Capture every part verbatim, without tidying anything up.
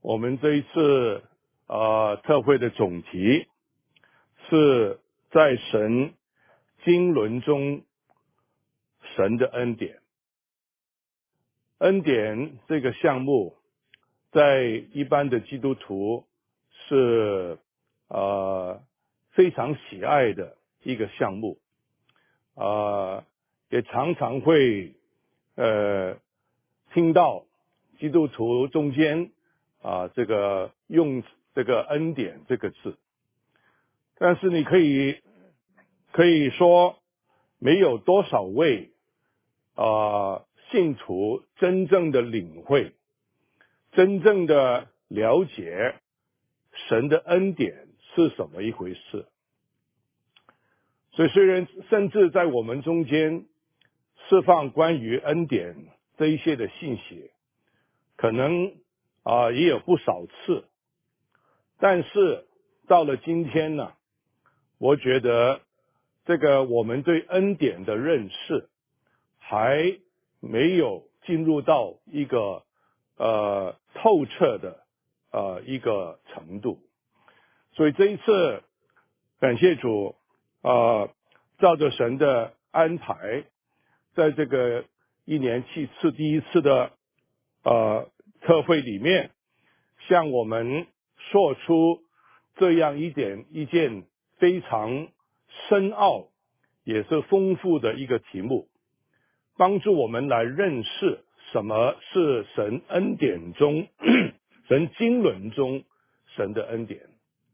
我们这一次呃特会的总题是在神经纶中神的恩典。恩典这个项目在一般的基督徒是呃非常喜爱的一个项目，呃也常常会呃听到基督徒中间啊、呃、这个用这个恩典这个字，但是你可以可以说没有多少位啊、呃信徒真正的领会，真正的了解神的恩典是什么一回事。所以虽然甚至在我们中间释放关于恩典这一些的信息，可能啊、呃、也有不少次，但是到了今天呢，我觉得这个我们对恩典的认识还没有进入到一个呃透彻的呃一个程度。所以这一次感谢主，呃照着神的安排，在这个一年七次第一次的呃特会里面，向我们说出这样一点一件非常深奥也是丰富的一个题目，帮助我们来认识什么是神恩典中神经纶中神的恩典。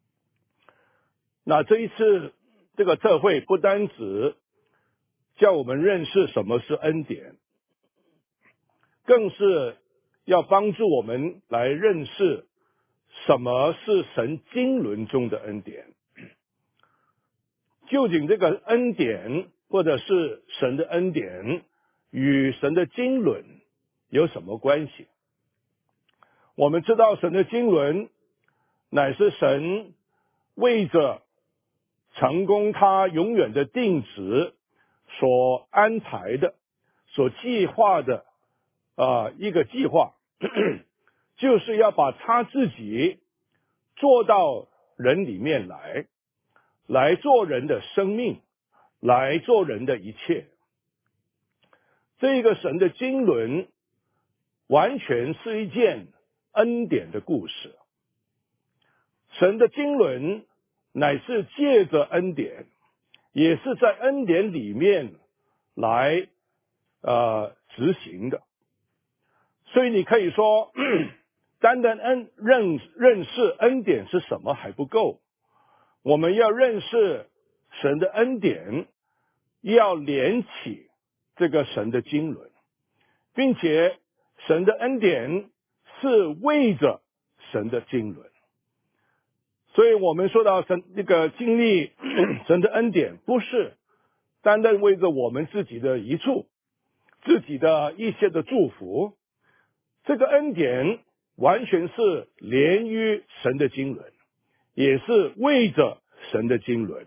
那这一次这个特会不单只叫我们认识什么是恩典，更是要帮助我们来认识什么是神经纶中的恩典。究竟这个恩典或者是神的恩典与神的经纶有什么关系？我们知道神的经纶乃是神为着成功他永远的定旨所安排的，所计划的啊、呃、一个计划就是要把他自己做到人里面来，来做人的生命，来做人的一切。这个神的经纶完全是一件恩典的故事。神的经纶乃是借着恩典，也是在恩典里面来呃执行的。所以你可以说单单恩认认识恩典是什么还不够，我们要认识神的恩典，要连起这个神的经纶，并且神的恩典是为着神的经纶。所以我们说到神这个经历神的恩典，不是单单为着我们自己的益处，自己的一些的祝福，这个恩典完全是连于神的经纶，也是为着神的经纶。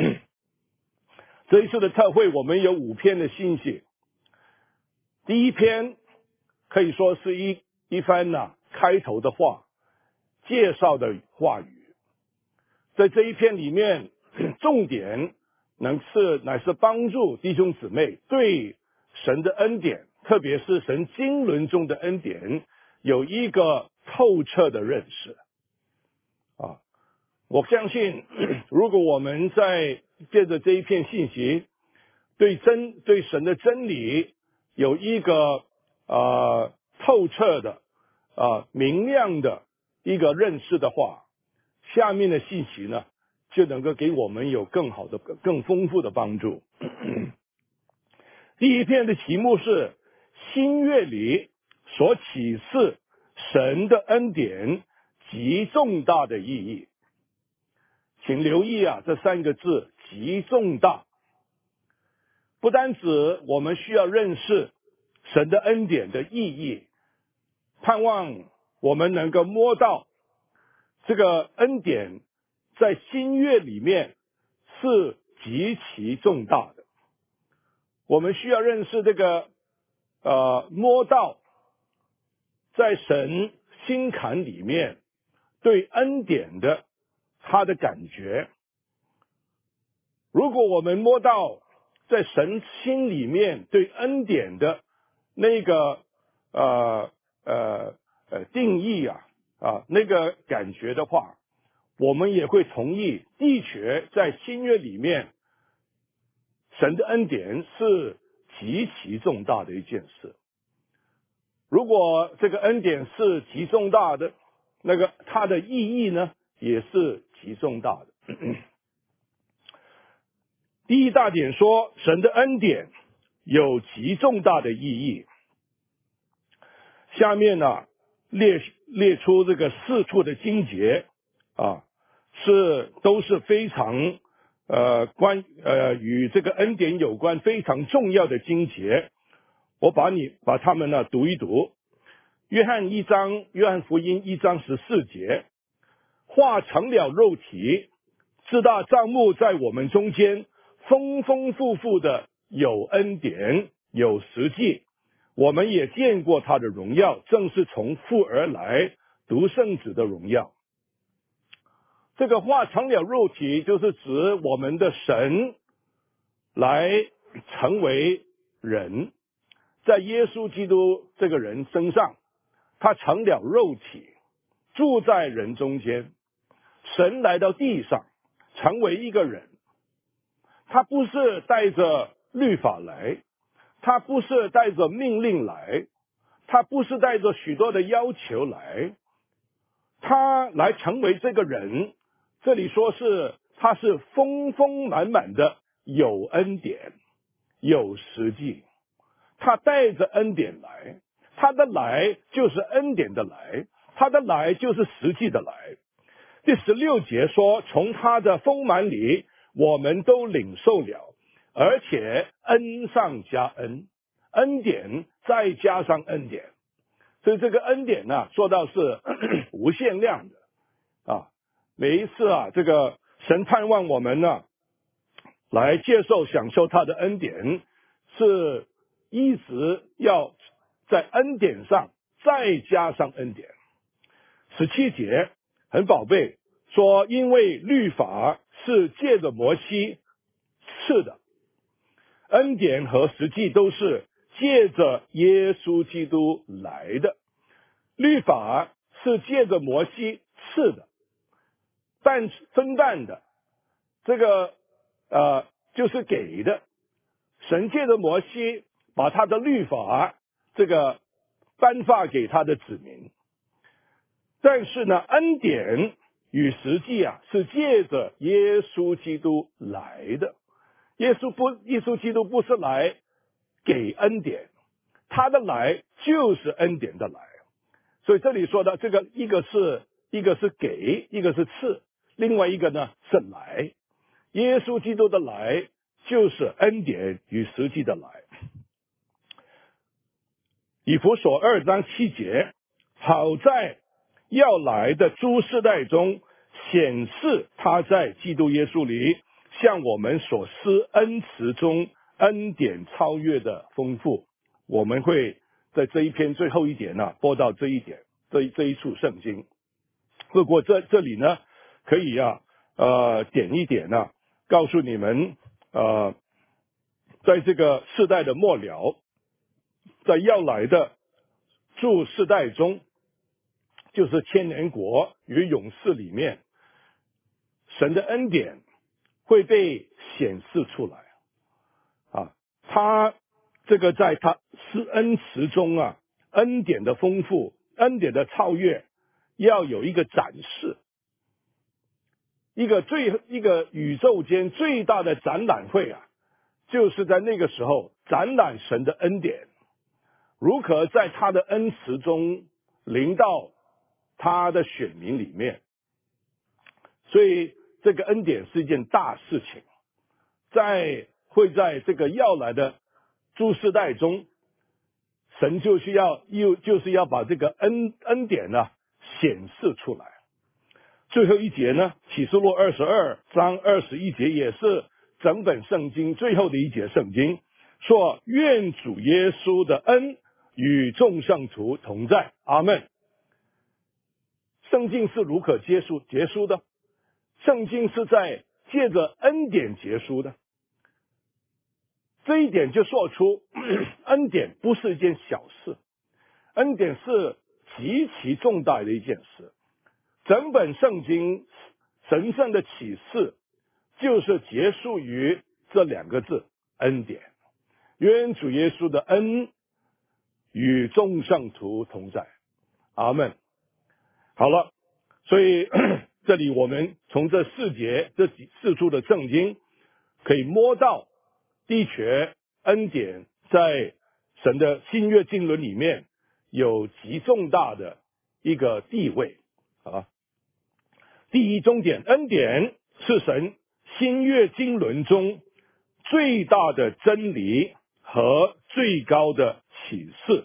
这一次的特会我们有五篇的信息，第一篇可以说是一一番呢、啊、开头的话，介绍的话语。在这一篇里面，重点能是乃是帮助弟兄姊妹对神的恩典，特别是神经纶中的恩典，有一个透彻的认识。啊，我相信，如果我们在借着这一片信息，对真对神的真理有一个呃透彻的啊、呃、明亮的一个认识的话，下面的信息呢，就能够给我们有更好的、更丰富的帮助。第一篇的题目是新约里所启示神的恩典极重大的意义。请留意啊，这三个字极重大，不单指我们需要认识神的恩典的意义，盼望我们能够摸到这个恩典在新约里面是极其重大的。我们需要认识这个呃摸到在神心坎里面对恩典的他的感觉。如果我们摸到在神心里面对恩典的那个呃呃呃定义啊啊那个感觉的话，我们也会同意的确在新约里面神的恩典是极其重大的一件事。如果这个恩典是极重大的，那个它的意义呢也是极重大的。第一大点说，神的恩典有极重大的意义。下面呢列列出这个四处的经节啊，是都是非常呃关呃与这个恩典有关非常重要的经节。我把你把它们呢读一读。约翰一章，约翰福音一章十四节，话成了肉体，自大帐幕在我们中间，丰丰富富的有恩典，有实际。我们也见过他的荣耀，正是从父而来，独生子的荣耀。这个话成了肉体，就是指我们的神来成为人，在耶稣基督这个人身上，他成了肉体，住在人中间。神来到地上，成为一个人，他不是带着律法来，他不是带着命令来，他不是带着许多的要求来，他来成为这个人。这里说是他是丰丰满满的有恩典，有实际，他带着恩典来，他的来就是恩典的来，他的来就是实际的来。第十六节说，从他的丰满里我们都领受了，而且恩上加恩，恩典再加上恩典。所以这个恩典呢、啊，说到是咳咳无限量的啊。每一次啊，这个神盼望我们呢，来接受享受他的恩典，是一直要在恩典上再加上恩典。十七节很宝贝，说因为律法是借着摩西赐的，恩典和实际都是借着耶稣基督来的。律法是借着摩西赐的，但分担的这个呃就是给的。神借着摩西把他的律法这个颁发给他的子民，但是呢，恩典与实际啊是借着耶稣基督来的。耶稣不，耶稣基督不是来给恩典，他的来就是恩典的来。所以这里说的这个，一个是一个是给，一个是赐，另外一个呢是来。耶稣基督的来就是恩典与实际的来。以弗所二章七节，好在要来的诸世代中显示他在基督耶稣里向我们所施恩慈中恩典超越的丰富。我们会在这一篇最后一点呢、啊、播到这一点，这这一处圣经。不过这这里呢可以啊呃点一点呢、啊，告诉你们呃在这个世代的末了，在要来的诸世代中，就是千年国与勇士里面，神的恩典会被显示出来啊。他这个在他施恩慈中啊，恩典的丰富，恩典的超越，要有一个展示，一个最一个宇宙间最大的展览会啊，就是在那个时候展览神的恩典，如何在他的恩慈中临到他的选民里面。所以这个恩典是一件大事情，在会在这个要来的诸世代中，神就是要又就是要把这个恩恩典呢显示出来。最后一节呢，启示录二十二章二十一节，也是整本圣经最后的一节圣经，说愿主耶稣的恩与众圣徒同在，阿们。 圣经是如何结束结束的？圣经是在借着恩典结束的。这一点就说出恩典不是一件小事，恩典是极其重大的一件事。整本圣经神圣的启示就是结束于这两个字，恩典。愿主耶稣的恩与众圣徒同在，阿们。好了，所以这里我们从这四节这几四处的圣经可以摸到的确恩典在神的新约经纶里面有极重大的一个地位啊。第一重点，恩典是神新约经纶中最大的真理和最高的启示。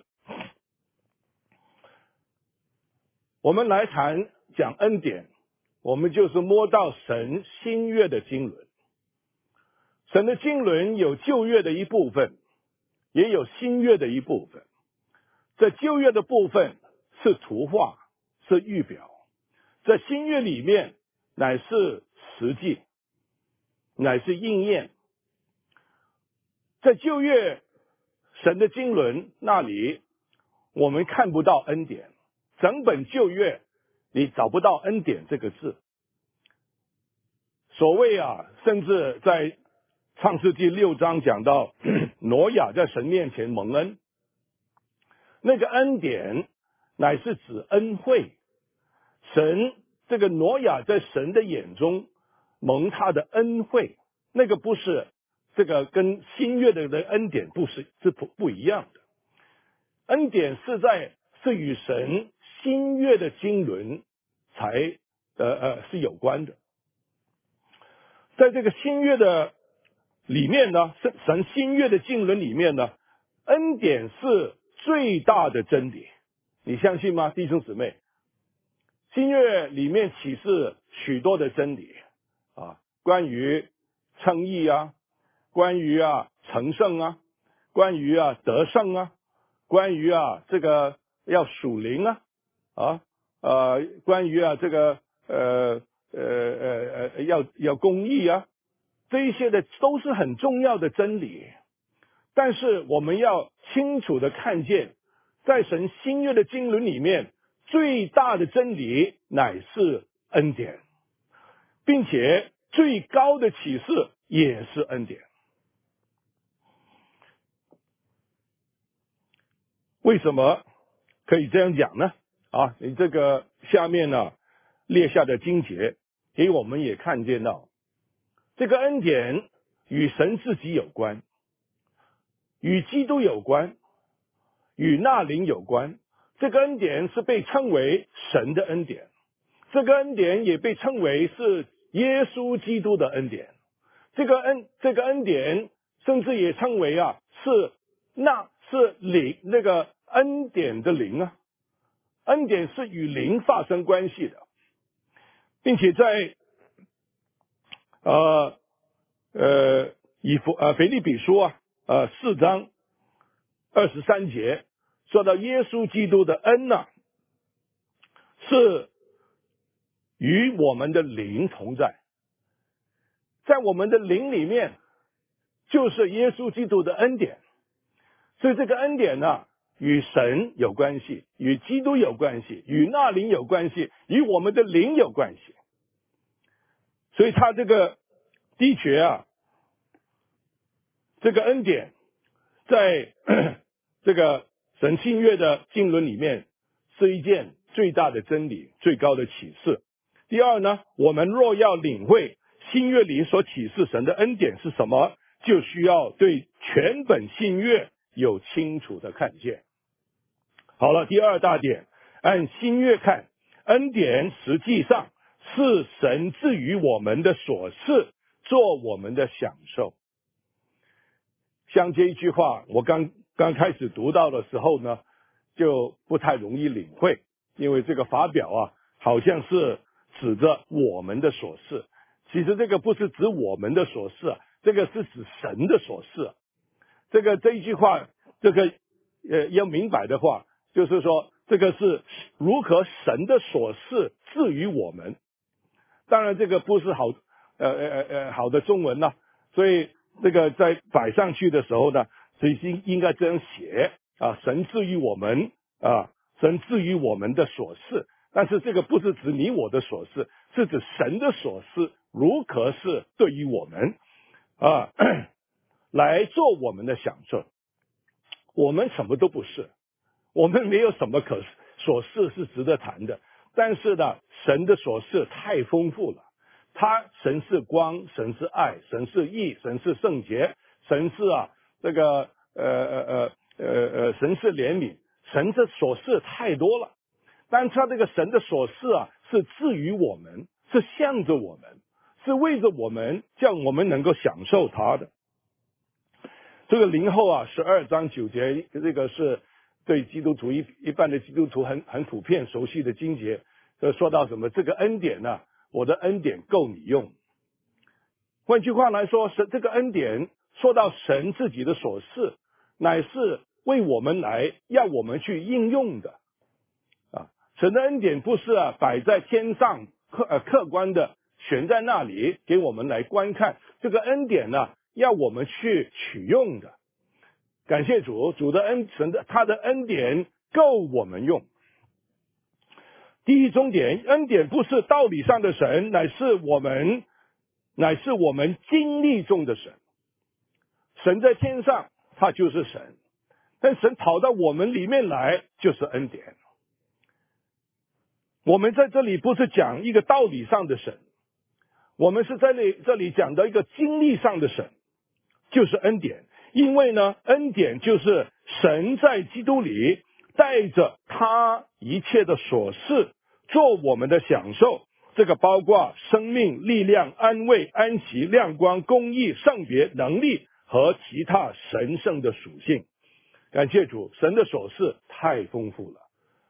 我们来谈讲恩典，我们就是摸到神新约的经纶。神的经纶有旧约的一部分，也有新约的一部分。这旧约的部分是图画，是预表；在新约里面乃是实际，乃是应验。在旧约神的经纶那里，我们看不到恩典，整本旧约你找不到恩典这个字。所谓啊，甚至在创世纪六章讲到挪亚在神面前蒙恩，那个恩典乃是指恩惠。神这个挪亚在神的眼中蒙他的恩惠，那个不是这个跟新约的恩典不是是不不一样的。恩典是在是与神新约的经纶才呃呃是有关的。在这个新约的里面呢，神新约的经纶里面呢，恩典是最大的真理，你相信吗，弟兄姊妹？新约里面启示许多的真理啊，关于称义啊，关于啊成圣啊，关于啊得胜啊，关于啊这个要属灵啊啊呃关于啊这个呃呃呃呃要要公义啊，这一些的都是很重要的真理。但是我们要清楚的看见，在神新约的经纶里面，最大的真理乃是恩典，并且最高的启示也是恩典。为什么可以这样讲呢？啊，你这个下面呢列下的经节给我们也看见到，这个恩典与神自己有关，与基督有关，与那灵有关。这个恩典是被称为神的恩典，这个恩典也被称为是耶稣基督的恩典。这个恩这个恩典甚至也称为啊是那是灵，那个恩典的灵啊，恩典是与灵发生关系的，并且在呃呃以弗呃腓立比书啊呃四章二十三节说到耶稣基督的恩呐、啊，是与我们的灵同在，在我们的灵里面就是耶稣基督的恩典。所以这个恩典呢、啊，与神有关系，与基督有关系，与那灵有关系，与我们的灵有关系。所以他这个的确啊，这个恩典在这个神新约的经纶里面是一件最大的真理，最高的启示。第二呢，我们若要领会新约里所启示神的恩典是什么，就需要对全本新约有清楚的看见。好了，第二大点，按新约看，恩典实际上是神赐予我们的所赐，做我们的享受。像这一句话，我刚刚开始读到的时候呢，就不太容易领会，因为这个法表啊，好像是指着我们的所事。其实这个不是指我们的所事啊，这个是指神的所事。这个这一句话，这个呃要明白的话，就是说这个是如何神的所赐赐予我们。当然这个不是好呃呃呃好的中文啦，所以这个在摆上去的时候呢，所以应应该这样写啊，神赐予我们啊，神赐予我们的所赐。但是这个不是指你我的所赐，是指神的所赐如何是对于我们啊来做我们的享受。我们什么都不是，我们没有什么可所赐是值得谈的。但是呢，神的所赐太丰富了。他神是光，神是爱，神是义，神是圣洁，神是啊这个呃呃呃呃呃神是怜悯，神的所赐太多了。但他这个神的所赐啊，是赐予我们，是向着我们，是为着我们，叫我们能够享受他的。这个林后啊，十二章九节，这个是对基督徒一一般的基督徒很很普遍熟悉的经节。这说到什么？这个恩典呢、啊，我的恩典够你用。换句话来说，神这个恩典说到神自己的所赐，乃是为我们来要我们去应用的啊。神的恩典不是啊摆在天上客呃客观的悬在那里给我们来观看，这个恩典呢、啊，要我们去取用的。感谢主，主的恩神的他的恩典够我们用。第一重点，恩典不是道理上的神，乃是我们乃是我们经历中的神。神在天上，他就是神，但神跑到我们里面来，就是恩典。我们在这里不是讲一个道理上的神，我们是在这里这里讲到一个经历上的神，就是恩典。因为呢，恩典就是神在基督里带着他一切的所赐做我们的享受，这个包括生命、力量、安慰、安息、亮光、公义、圣别、能力和其他神圣的属性。感谢主，神的所赐太丰富了。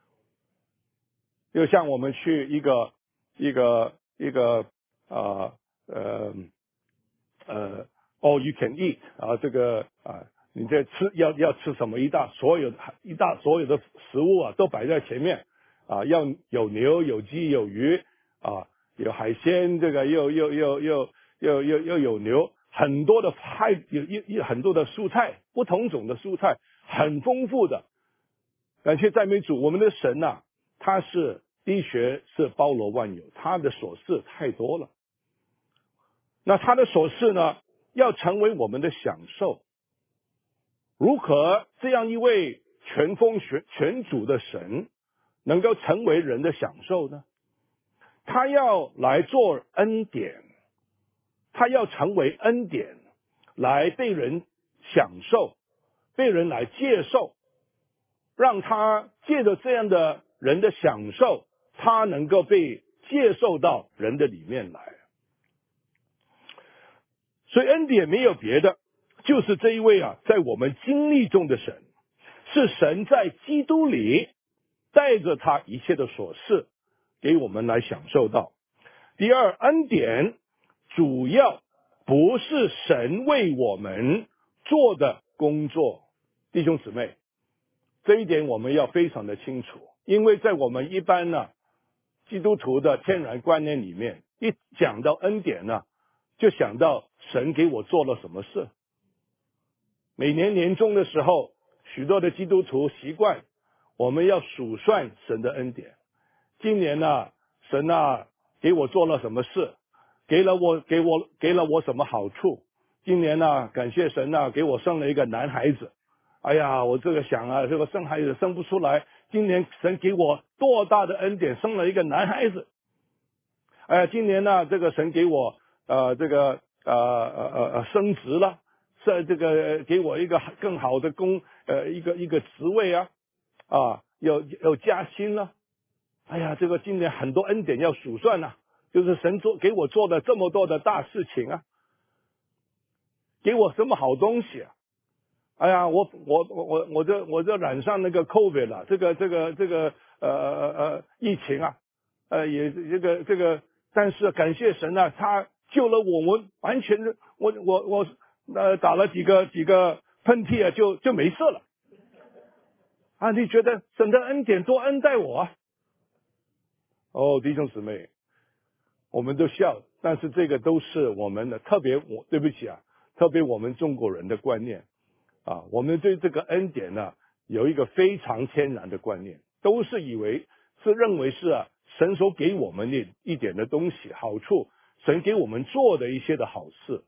就像我们去一个一个一个呃呃呃 all you can eat 啊，这个啊，你在吃要要吃什么一大所有一大所有的食物啊，都摆在前面啊，要有牛有鸡有鱼啊，有海鲜，这个又又又又又又又有牛，很多的菜有有有很多的蔬菜，不同种的蔬菜，很丰富的。感谢赞美主，我们的神呐、啊，他是医学是包罗万有，他的所赐太多了。那他的所赐呢，要成为我们的享受。如何这样一位全丰全全主的神能够成为人的享受呢？他要来做恩典，他要成为恩典，来被人享受，被人来接受，让他借着这样的人的享受，他能够被接受到人的里面来。所以恩典没有别的，就是这一位啊，在我们经历中的神，是神在基督里带着他一切的所赐给我们来享受到。第二，恩典主要不是神为我们做的工作。弟兄姊妹，这一点我们要非常的清楚，因为在我们一般呢、啊、基督徒的天然观念里面，一讲到恩典呢、啊，就想到神给我做了什么事。每年年终的时候，许多的基督徒习惯我们要数算神的恩典。今年呢、啊，神啊给我做了什么事，给了我给我给了我什么好处。今年呢、啊，感谢神啊，给我生了一个男孩子。哎呀，我这个想啊，这个生孩子生不出来，今年神给我多大的恩典，生了一个男孩子。哎呀，今年呢、啊，这个神给我呃这个呃呃呃升职了，是这个给我一个更好的工呃一个一个职位啊啊，有有加薪了。哎呀，这个今年很多恩典要数算啊，就是神做给我做的这么多的大事情啊，给我什么好东西啊？哎呀，我我我我我这我这染上那个 COVID 了，这个这个这个呃呃呃疫情啊，呃也这个这个，但是感谢神啊，他救了我们，完全的我我我呃打了几个几个喷嚏啊，就就没事了。 啊，你觉得神的恩典多恩待我啊？哦，弟兄姊妹，我们都笑，但是这个都是我们的，特别我对不起啊，特别我们中国人的观念啊，我们对这个恩典呢有一个非常天然的观念，都是以为是认为是啊神所给我们的一点的东西好处，神给我们做的一些的好事。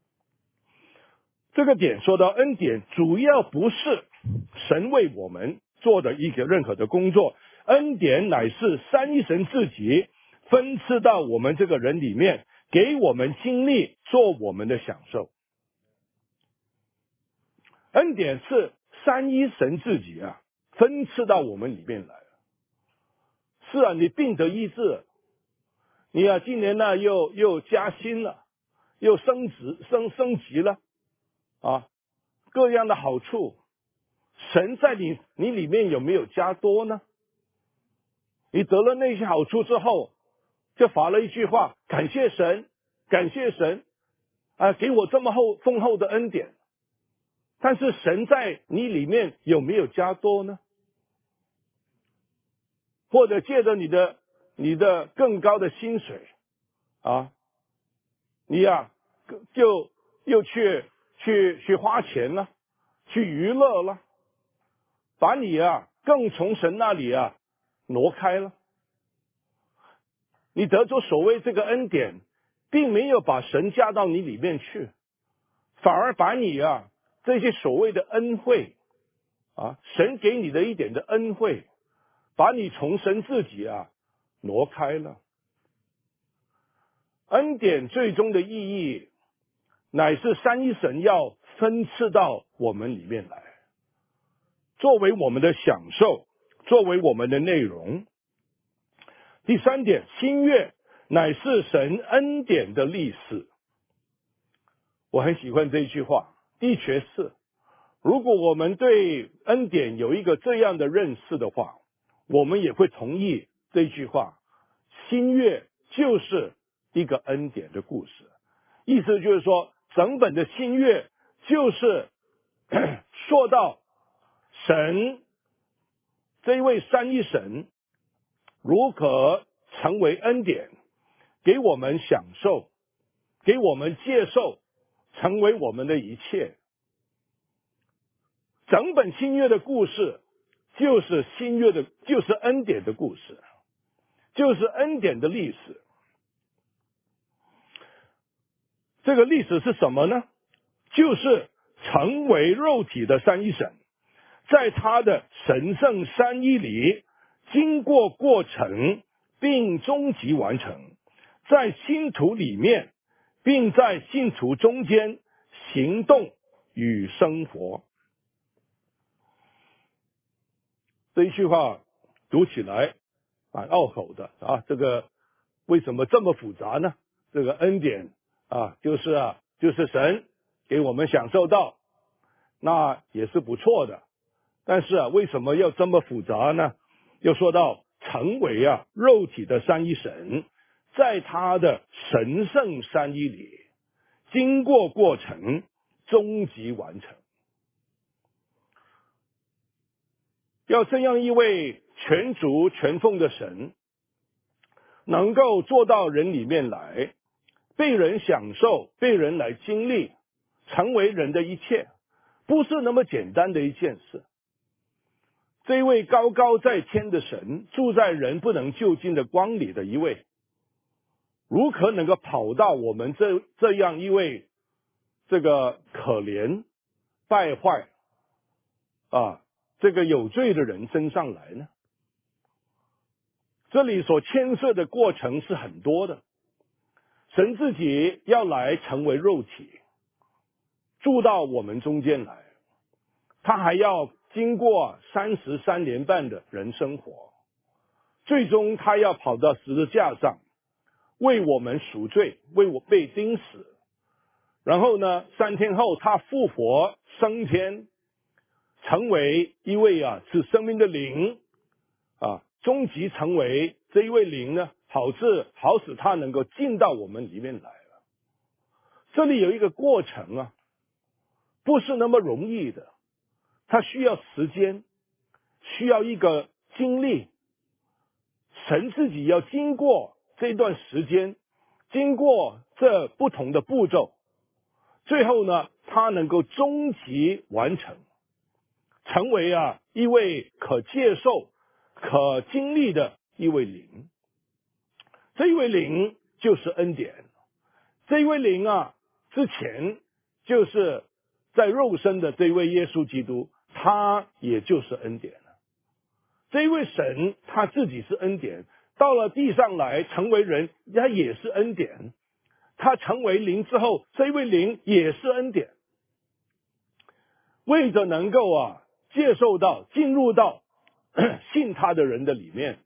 这个点说到恩典，主要不是神为我们做的一个任何的工作，恩典乃是三一神自己分赐到我们这个人里面，给我们经历，做我们的享受。恩典是三一神自己啊分赐到我们里面来。是啊，你病得医治，你啊今年呢又又加薪了，又升职升升级了啊，各样的好处，神在你你里面有没有加多呢？你得了那些好处之后，就发了一句话：感谢神，感谢神啊，给我这么厚丰厚的恩典。但是神在你里面有没有加多呢？或者借着你的你的更高的薪水啊，你呀、啊、就又去去去花钱了，去娱乐了，把你啊更从神那里啊挪开了。你得着所谓这个恩典，并没有把神加到你里面去，反而把你啊这些所谓的恩惠啊，神给你的一点的恩惠，把你从神自己啊挪开了。恩典最终的意义，乃是三一神要分赐到我们里面来，作为我们的享受，作为我们的内容。第三点，新约乃是神恩典的历史。我很喜欢这句话，的确是，如果我们对恩典有一个这样的认识的话，我们也会同意这句话，新约就是一个恩典的故事。意思就是说，整本的新约就是说到神这一位三一神如何成为恩典，给我们享受，给我们接受，成为我们的一切。整本新约的故事就是新约的，就是恩典的故事，就是恩典的历史。这个历史是什么呢？就是成为肉体的三一神，在他的神圣三一里经过过程并终极完成，在信徒里面并在信徒中间行动与生活。这一句话读起来蛮拗口的啊，这个为什么这么复杂呢？这个恩典啊，就是啊，就是神给我们享受到，那也是不错的。但是啊，为什么要这么复杂呢？又说到成为啊肉体的三一神，在他的神圣三一里经过过程，终极完成。要这样一位全足全奉的神，能够做到人里面来，被人享受，被人来经历，成为人的一切，不是那么简单的一件事。这位高高在天的神，住在人不能就近的光里的一位，如何能够跑到我们这这样一位这个可怜败坏啊这个有罪的人身上来呢？这里所牵涉的过程是很多的。神自己要来成为肉体，住到我们中间来，他还要经过三十三年半的人生活，最终他要跑到十字架上为我们赎罪，为我被钉死，然后呢三天后他复活升天，成为一位啊是生命的灵啊，终极成为这一位灵呢，好使好使他能够进到我们里面来了。这里有一个过程啊，不是那么容易的，它需要时间， 需要一个经历，神自己要经过这段时间，经过这不同的步骤，最后呢，他能够终极完成，成为啊一位可接受、可经历的一位灵。这一位灵就是恩典。这一位灵啊，之前就是在肉身的这一位耶稣基督，他也就是恩典。这一位神他自己是恩典，到了地上来成为人，他也是恩典。他成为灵之后，这一位灵也是恩典。为着能够啊接受到进入到信他的人的里面，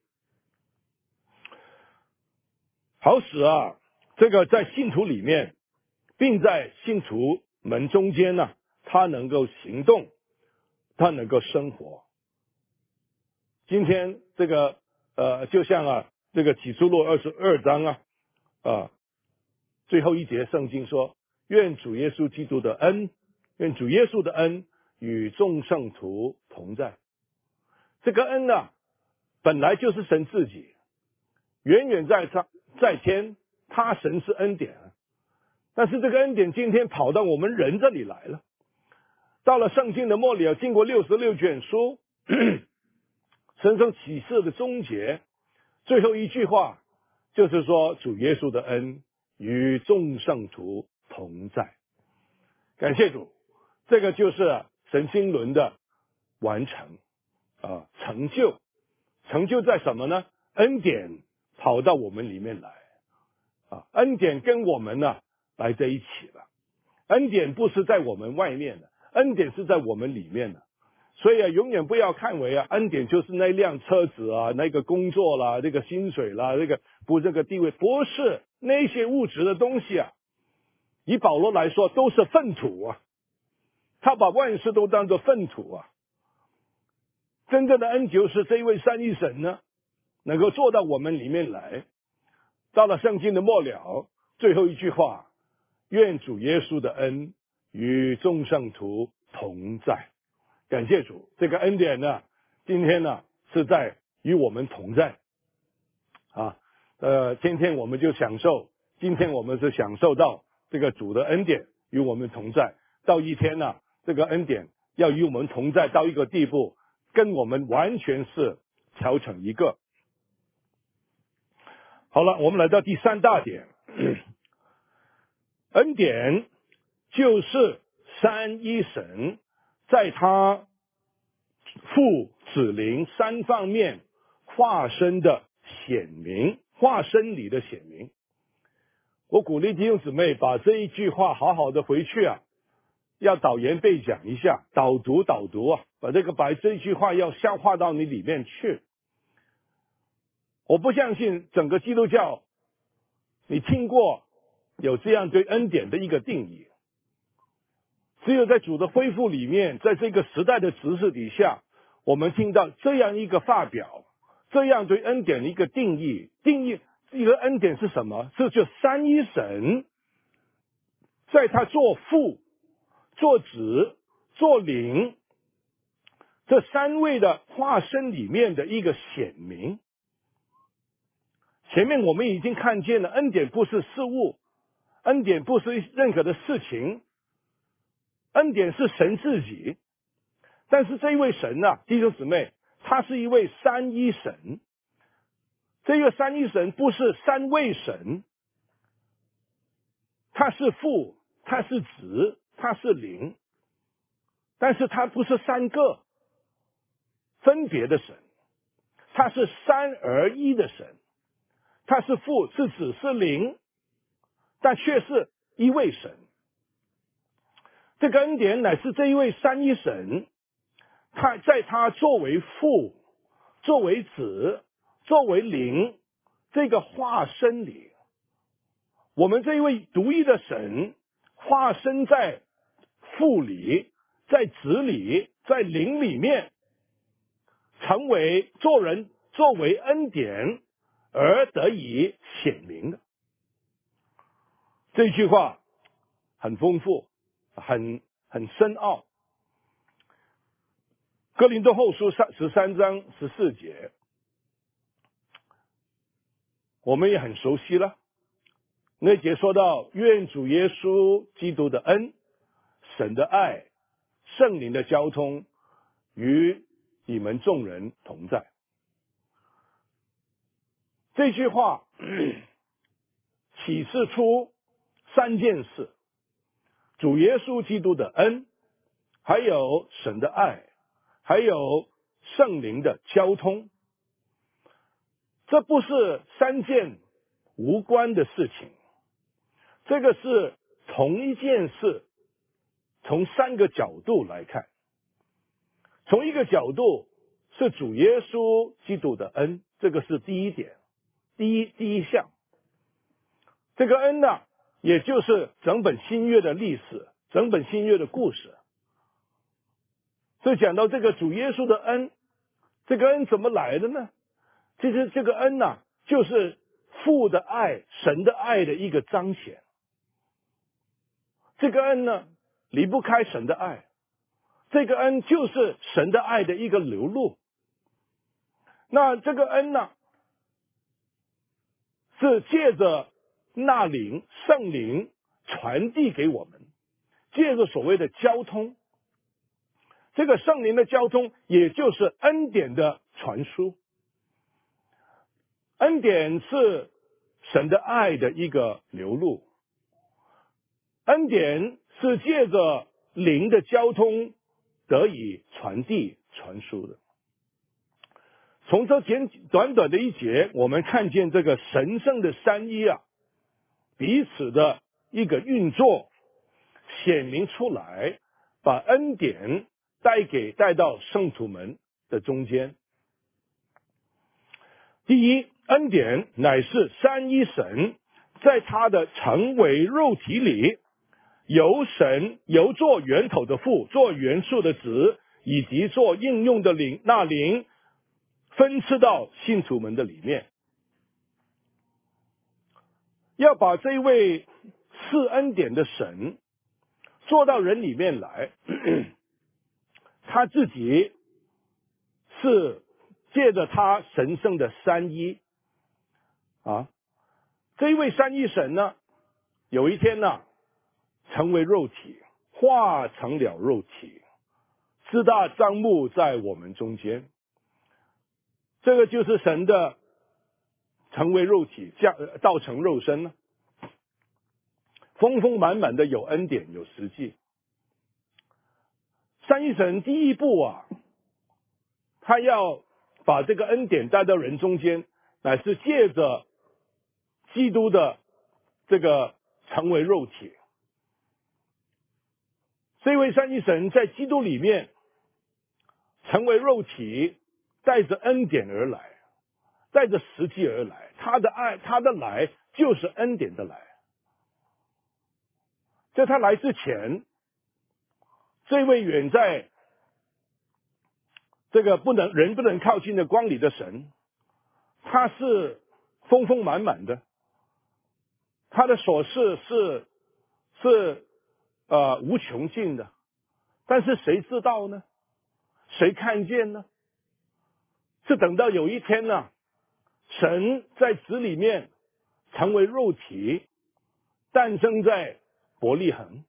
好使啊这个在信徒里面，并在信徒们中间呢、啊，他能够行动，他能够生活。今天这个呃，就像啊这个启示录二十二章啊啊最后一节圣经说：愿主耶稣基督的恩，愿主耶稣的恩与众圣徒同在。这个恩呢、啊，本来就是神自己，远远在上在天，他神是恩典。但是这个恩典今天跑到我们人这里来了。到了圣经的末了，经过六十六卷书，神圣启示的终结，最后一句话就是说，主耶稣的恩与众圣徒同在。感谢主，这个就是神经轮的完成啊，成就。成就在什么呢？恩典跑到我们里面来啊，恩典跟我们呢来在一起了。恩典不是在我们外面的，恩典是在我们里面的。所以啊，永远不要看为啊，恩典就是那辆车子啊，那个工作啦，那个薪水啦，那个不这个地位，不是那些物质的东西啊。以保罗来说，都是粪土啊，他把万事都当作粪土啊。真正的恩就是这一位三一神呢，能够做到我们里面来。到了圣经的末了，最后一句话，愿主耶稣的恩与众圣徒同在。感谢主，这个恩典呢，今天呢是在与我们同在啊。呃，今天我们就享受，今天我们是享受到这个主的恩典与我们同在。到一天呢，这个恩典要与我们同在到一个地步，跟我们完全是调成一个。好了，我们来到第三大点，恩典就是三一神在他父子灵三方面化身的显明，化身里的显明。我鼓励弟兄姊妹把这一句话好好的回去啊，要导言背讲一下，导读导读啊，把这个把这句话要消化到你里面去。我不相信整个基督教你听过有这样对恩典的一个定义，只有在主的恢复里面，在这个时代的指示底下，我们听到这样一个发表，这样对恩典的一个定义。定义一个恩典是什么？这就三一神在他做父、做子、做灵这三位的化身里面的一个显明。前面我们已经看见了，恩典不是事物，恩典不是任何的事情，恩典是神自己。但是这一位神啊，弟兄姊妹，他是一位三一神。这个三一神不是三位神，他是父，他是子，他是灵，但是他不是三个分别的神，他是三而一的神。他是父，是子，是灵，但却是一位神。这个恩典乃是这一位三一神，他在他作为父、作为子、作为灵这个化身里，我们这一位独一的神化身在父里，在子里，在灵里面，成为做人，作为恩典而得以显明的。这句话很丰富，很很深奥。 哥林多后书三十三章十四节，我们也很熟悉了。那节说到，愿主耶稣基督的恩、神的爱、圣灵的交通与你们众人同在。这句话启示出三件事：主耶稣基督的恩，还有神的爱，还有圣灵的交通。这不是三件无关的事情，这个是同一件事，从三个角度来看。从一个角度是主耶稣基督的恩，这个是第一点，第一第一项。这个恩呢，也就是整本新约的历史，整本新约的故事。所以讲到这个主耶稣的恩，这个恩怎么来的呢？其实这个恩呢，就是父的爱、神的爱的一个彰显。这个恩呢，离不开神的爱，这个恩就是神的爱的一个流露。那这个恩呢，是借着那灵、圣灵传递给我们，借着所谓的交通。这个圣灵的交通，也就是恩典的传输。恩典是神的爱的一个流露，恩典是借着灵的交通得以传递传输的。从这简短短的一节，我们看见这个神圣的三一啊，彼此的一个运作，显明出来，把恩典带给带到圣徒们的中间。第一，恩典乃是三一神在他的成为肉体里，由神由做源头的父、做元素的子，以及做应用的灵，那灵分赐到信徒们的里面。要把这位赐恩典的神做到人里面来，他自己是借着他神圣的三一啊，这一位三一神呢，有一天呢，成为肉体，化成了肉体，四大张目在我们中间。这个就是神的成为肉体，降道成肉身呢，丰丰满满的有恩典有实际。三一神第一步啊，他要把这个恩典带到人中间，乃是借着基督的这个成为肉体。这位三一神在基督里面成为肉体，带着恩典而来，带着实际而来。他的爱，他的来就是恩典的来。在他来之前，这位远在这个不能人不能靠近的光里的神，他是丰丰满满的，他的所事是是呃无穷尽的，但是谁知道呢？谁看见呢？是等到有一天呢，神在子里面成为肉体，诞生在伯利恒。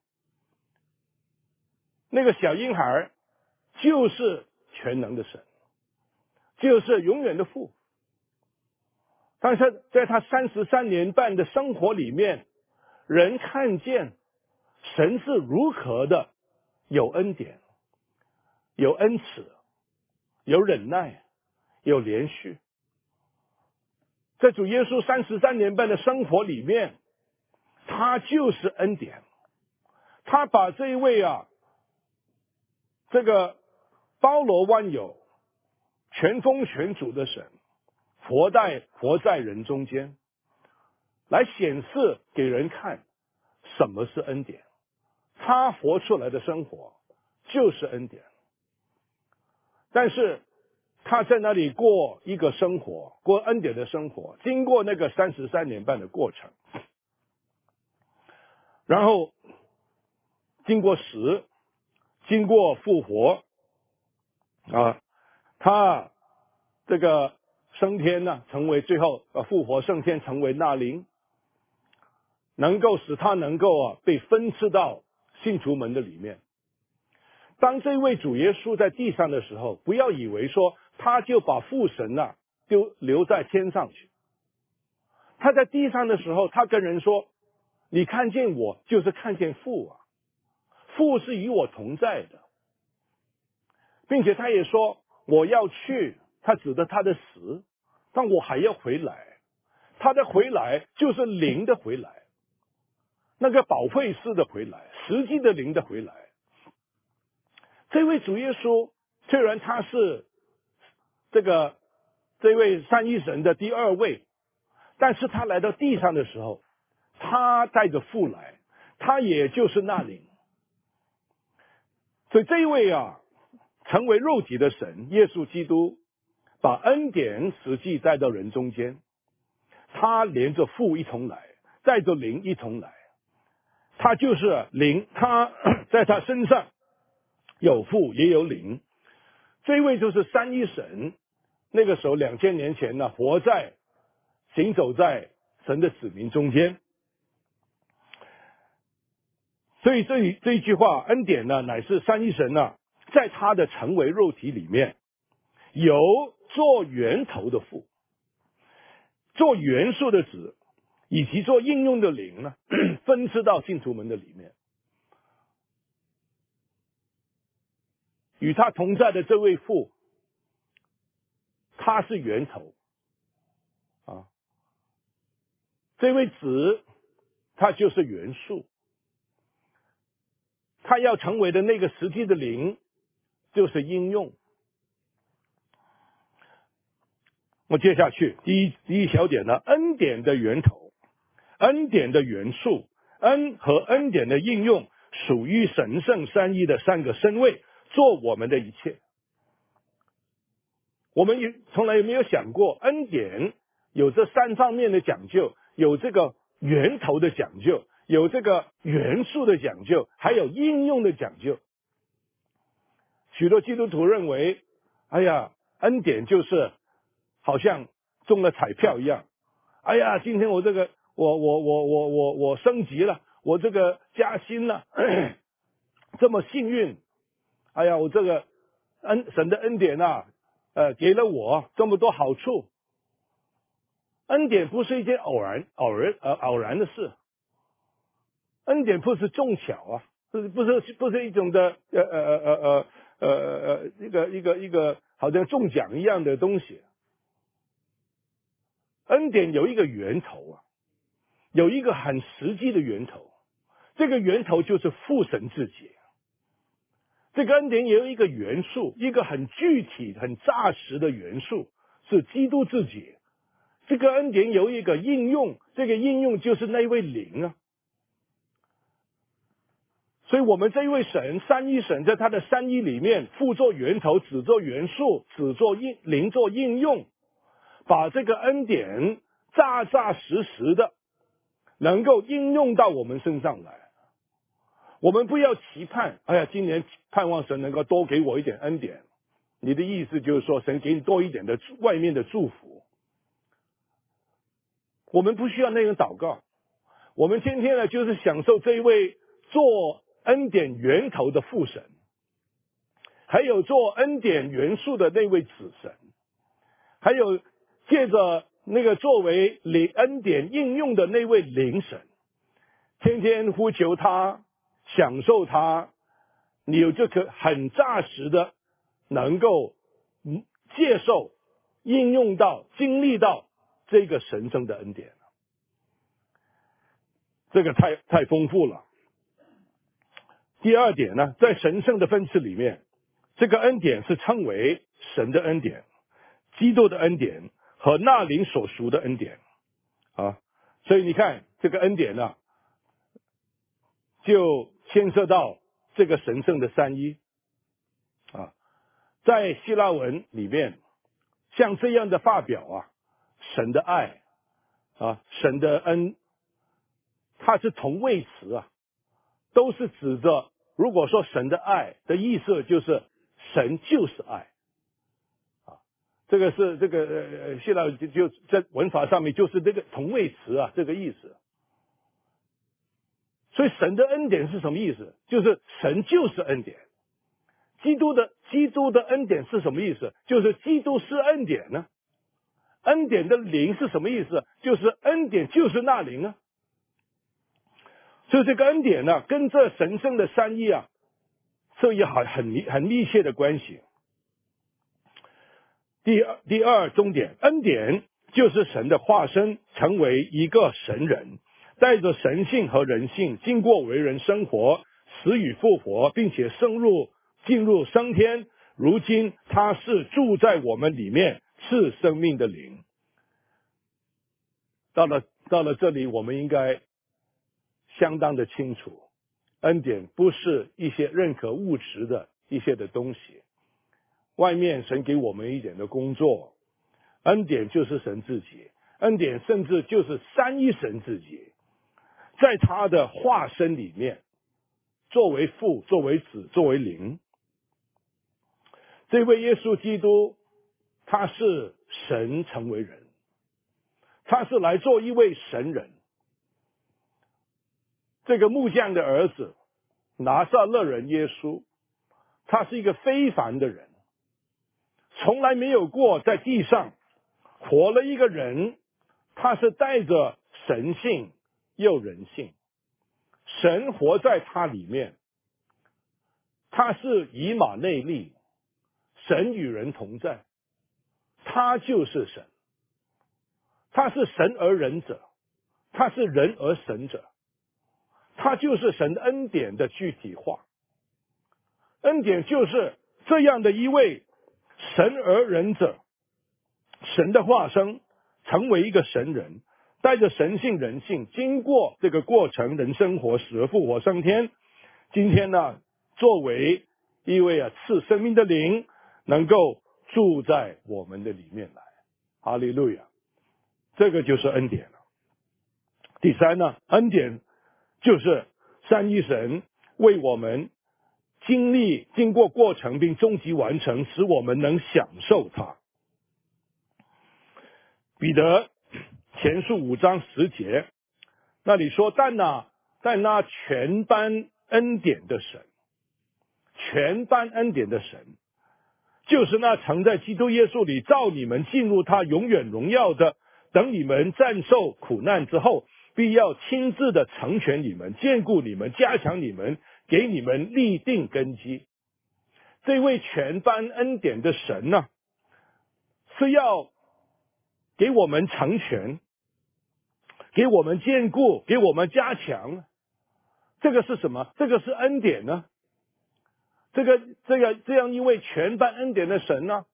那个小婴孩就是全能的神，就是永远的父。但是在他三十三年半的生活里面，人看见神是如何的有恩典，有恩慈，有忍耐，有连续。在主耶稣三十三年半的生活里面，他就是恩典。他把这一位啊，这个包罗万有、全丰全主的神，活在活在人中间，来显示给人看什么是恩典。他活出来的生活就是恩典。但是他在那里过一个生活，过恩典的生活，经过那个三十三年半的过程，然后经过死，经过复活， 啊，他这个升天呢，成为最后呃复活升天，成为那灵，能够使他能够啊被分赐到信徒们的里面。当这位主耶稣在地上的时候，不要以为说他就把父神啊就留在天上去。他在地上的时候，他跟人说：“你看见我，就是看见父啊，父是与我同在的。”并且他也说：“我要去。”他指的他的死，但我还要回来。他的回来就是灵的回来，那个保惠师的回来，实际的灵的回来。这位主耶稣虽然他是这个这位三一神的第二位，但是他来到地上的时候，他带着父来，他也就是那灵。所以这一位啊，成为肉体的神耶稣基督，把恩典实际带到人中间，他连着父一同来，带着灵一同来，他就是灵，他在他身上有父也有灵。这一位就是三一神，那个时候两千年前呢，活在行走在神的子民中间。所以这一这一句话，恩典呢，乃是三一神呢，在他的成为肉体里面，有做源头的父，做元素的子，以及做应用的灵呢，分赐到信徒们的里面。与他同在的这位父，他是源头啊，这位子，他就是元素，他要成为的那个实际的灵，就是应用。我接下去第一第一小点呢，恩典的源头，恩典的元素，恩和恩典的应用，属于神圣三一的三个身位，做我们的一切。我们也从来也没有想过，恩典有这三方面的讲究，有这个源头的讲究，有这个元素的讲究，还有应用的讲究。许多基督徒认为，哎呀，恩典就是好像中了彩票一样。哎呀，今天我这个我我我我我我升级了，我这个加薪了，这么幸运。哎呀，我这个恩神的恩典啊，呃，给了我这么多好处。恩典不是一件偶然偶然呃偶然的事，恩典不是中巧啊，不是不是不是一种的呃呃呃呃呃呃一个一个一个好像中奖一样的东西。恩典有一个源头啊，有一个很实际的源头，这个源头就是父神自己。这个恩典也有一个元素，一个很具体很扎实的元素，是基督自己。这个恩典有一个应用，这个应用就是那位灵啊。所以我们这一位神三一神，在他的三一里面，父做源头，子做元素，子做应灵做应用，把这个恩典扎扎实实的能够应用到我们身上来。我们不要期盼，哎呀，今年盼望神能够多给我一点恩典。你的意思就是说，神给你多一点的外面的祝福。我们不需要那种祷告，我们今天呢，就是享受这一位做恩典源头的父神，还有做恩典元素的那位子神，还有借着那个作为灵恩典应用的那位灵神，天天呼求他，享受他，你有这颗很扎实的能够接受应用到经历到这个神圣的恩典，这个太太丰富了。第二点呢，在神圣的分次里面，这个恩典是称为神的恩典、基督的恩典和那灵所属的恩典啊。所以你看这个恩典呢，就牵涉到这个神圣的三一啊。在希腊文里面，像这样的发表啊，神的爱啊，神的恩，它是同位词啊，都是指着，如果说神的爱的意思就是神就是爱这个是这个呃希腊就就在文法上面就是这个同位词啊，这个意思。所以神的恩典是什么意思？就是神就是恩典。基督的基督的恩典是什么意思？就是基督是恩典呢。恩典的灵是什么意思？就是恩典就是那灵啊。所以这个恩典呢，跟这神圣的三一啊，是有很很很密切的关系。第二第二终点，恩典就是神的化身，成为一个神人，带着神性和人性，经过为人生活，死与复活，并且升入进入升天。如今他是住在我们里面，是生命的灵。到了到了这里，我们应该相当的清楚，恩典不是一些任何物质的一些的东西。外面神给我们一点的工作，恩典就是神自己，恩典甚至就是三一神自己，在他的化身里面，作为父，作为子，作为灵。这位耶稣基督，他是神成为人，他是来做一位神人。这个木匠的儿子拿撒勒人耶稣，他是一个非凡的人，从来没有过在地上活了一个人，他是带着神性又人性，神活在他里面，他是以马内利，神与人同在，他就是神，他是神而人者，他是人而神者，他就是神恩典的具体化。恩典就是这样的一位神而人者，神的化身，成为一个神人，带着神性人性，经过这个过程，人生活，死而复活，升天。今天呢，作为一位啊赐生命的灵，能够住在我们的里面来。哈利路亚！这个就是恩典了。第三呢，恩典就是三一神为我们经历经过过程并终极完成，使我们能享受它。彼得前书五章十节那里说，但那但那全般恩典的神，全般恩典的神，就是那曾在基督耶稣里召你们进入他永远荣耀的，等你们战胜苦难之后，必要亲自的成全你们，坚固你们，加强你们，给你们立定根基。这位全般恩典的神呢、啊，是要给我们成全，给我们坚固，给我们加强。这个是什么？这个是恩典呢。这个这个这样一位全般恩典的神呢，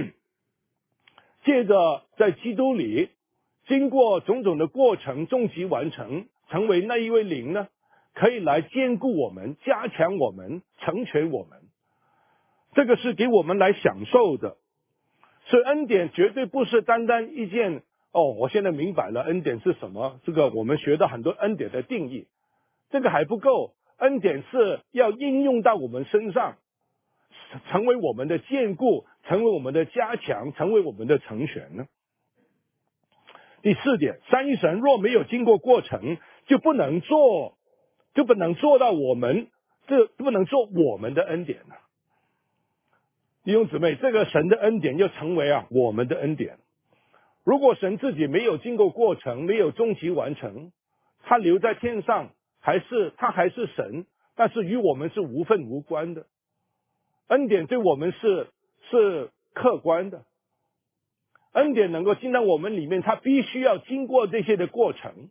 借着在基督里经过种种的过程，终极完成，成为那一位灵呢，可以来坚固我们，加强我们，成全我们。这个是给我们来享受的。所以恩典绝对不是单单一件哦，我现在明白了恩典是什么，这个我们学到很多恩典的定义，这个还不够。恩典是要应用到我们身上，成为我们的坚固，成为我们的加强，成为我们的成全呢。第四点，三一神若没有经过过程，就不能做，就不能做到我们，这不能做我们的恩典呢。弟兄姊妹，这个神的恩典要成为啊我们的恩典。如果神自己没有经过过程，没有终极完成，他留在天上，还是他还是神，但是与我们是无分无关的。恩典对我们是是客观的，恩典能够进到我们里面，它必须要经过这些的过程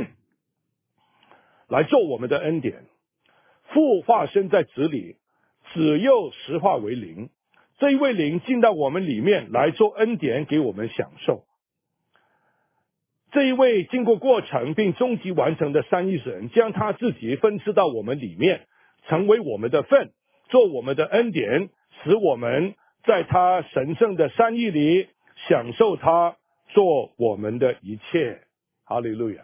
来做我们的恩典。父化身在子里，子又实化为灵，这一位灵进到我们里面来做恩典，给我们享受。这一位经过过程并终极完成的三一神，将他自己分赐到我们里面，成为我们的份，做我们的恩典，使我们在他神圣的三一里享受他，做我们的一切。哈利路亚。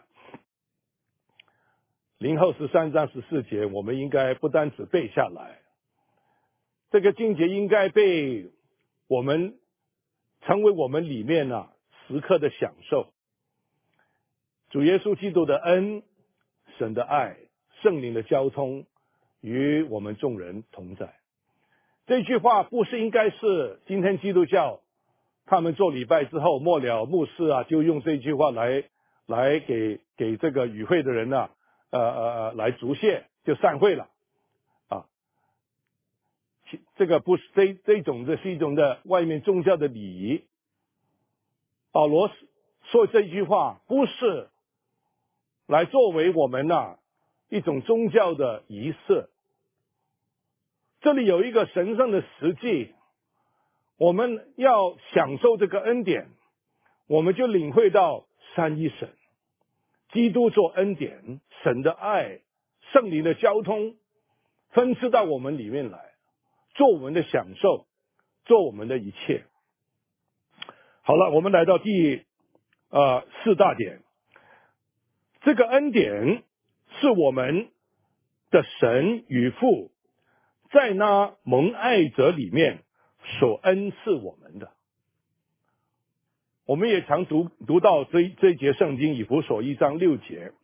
林后十三章十四节，我们应该不单只背下来，这个经节应该被我们成为我们里面啊时刻的享受。主耶稣基督的恩、神的爱、圣灵的交通与我们众人同在。这句话不是应该是今天基督教他们做礼拜之后末了牧师啊就用这句话来来给给这个与会的人呢、啊、呃呃来祝谢就散会了啊。这个不是这这种这是一种的外面宗教的礼仪。保罗说这句话不是来作为我们啊一种宗教的仪式。这里有一个神圣的实际，我们要享受这个恩典，我们就领会到三一神，基督做恩典，神的爱，圣灵的交通分赐到我们里面来，做我们的享受，做我们的一切。好了，我们来到第呃四大点。这个恩典是我们的神与父在那蒙爱者里面所恩赐我们的。我们也常读读到这这一节圣经以弗所一章六节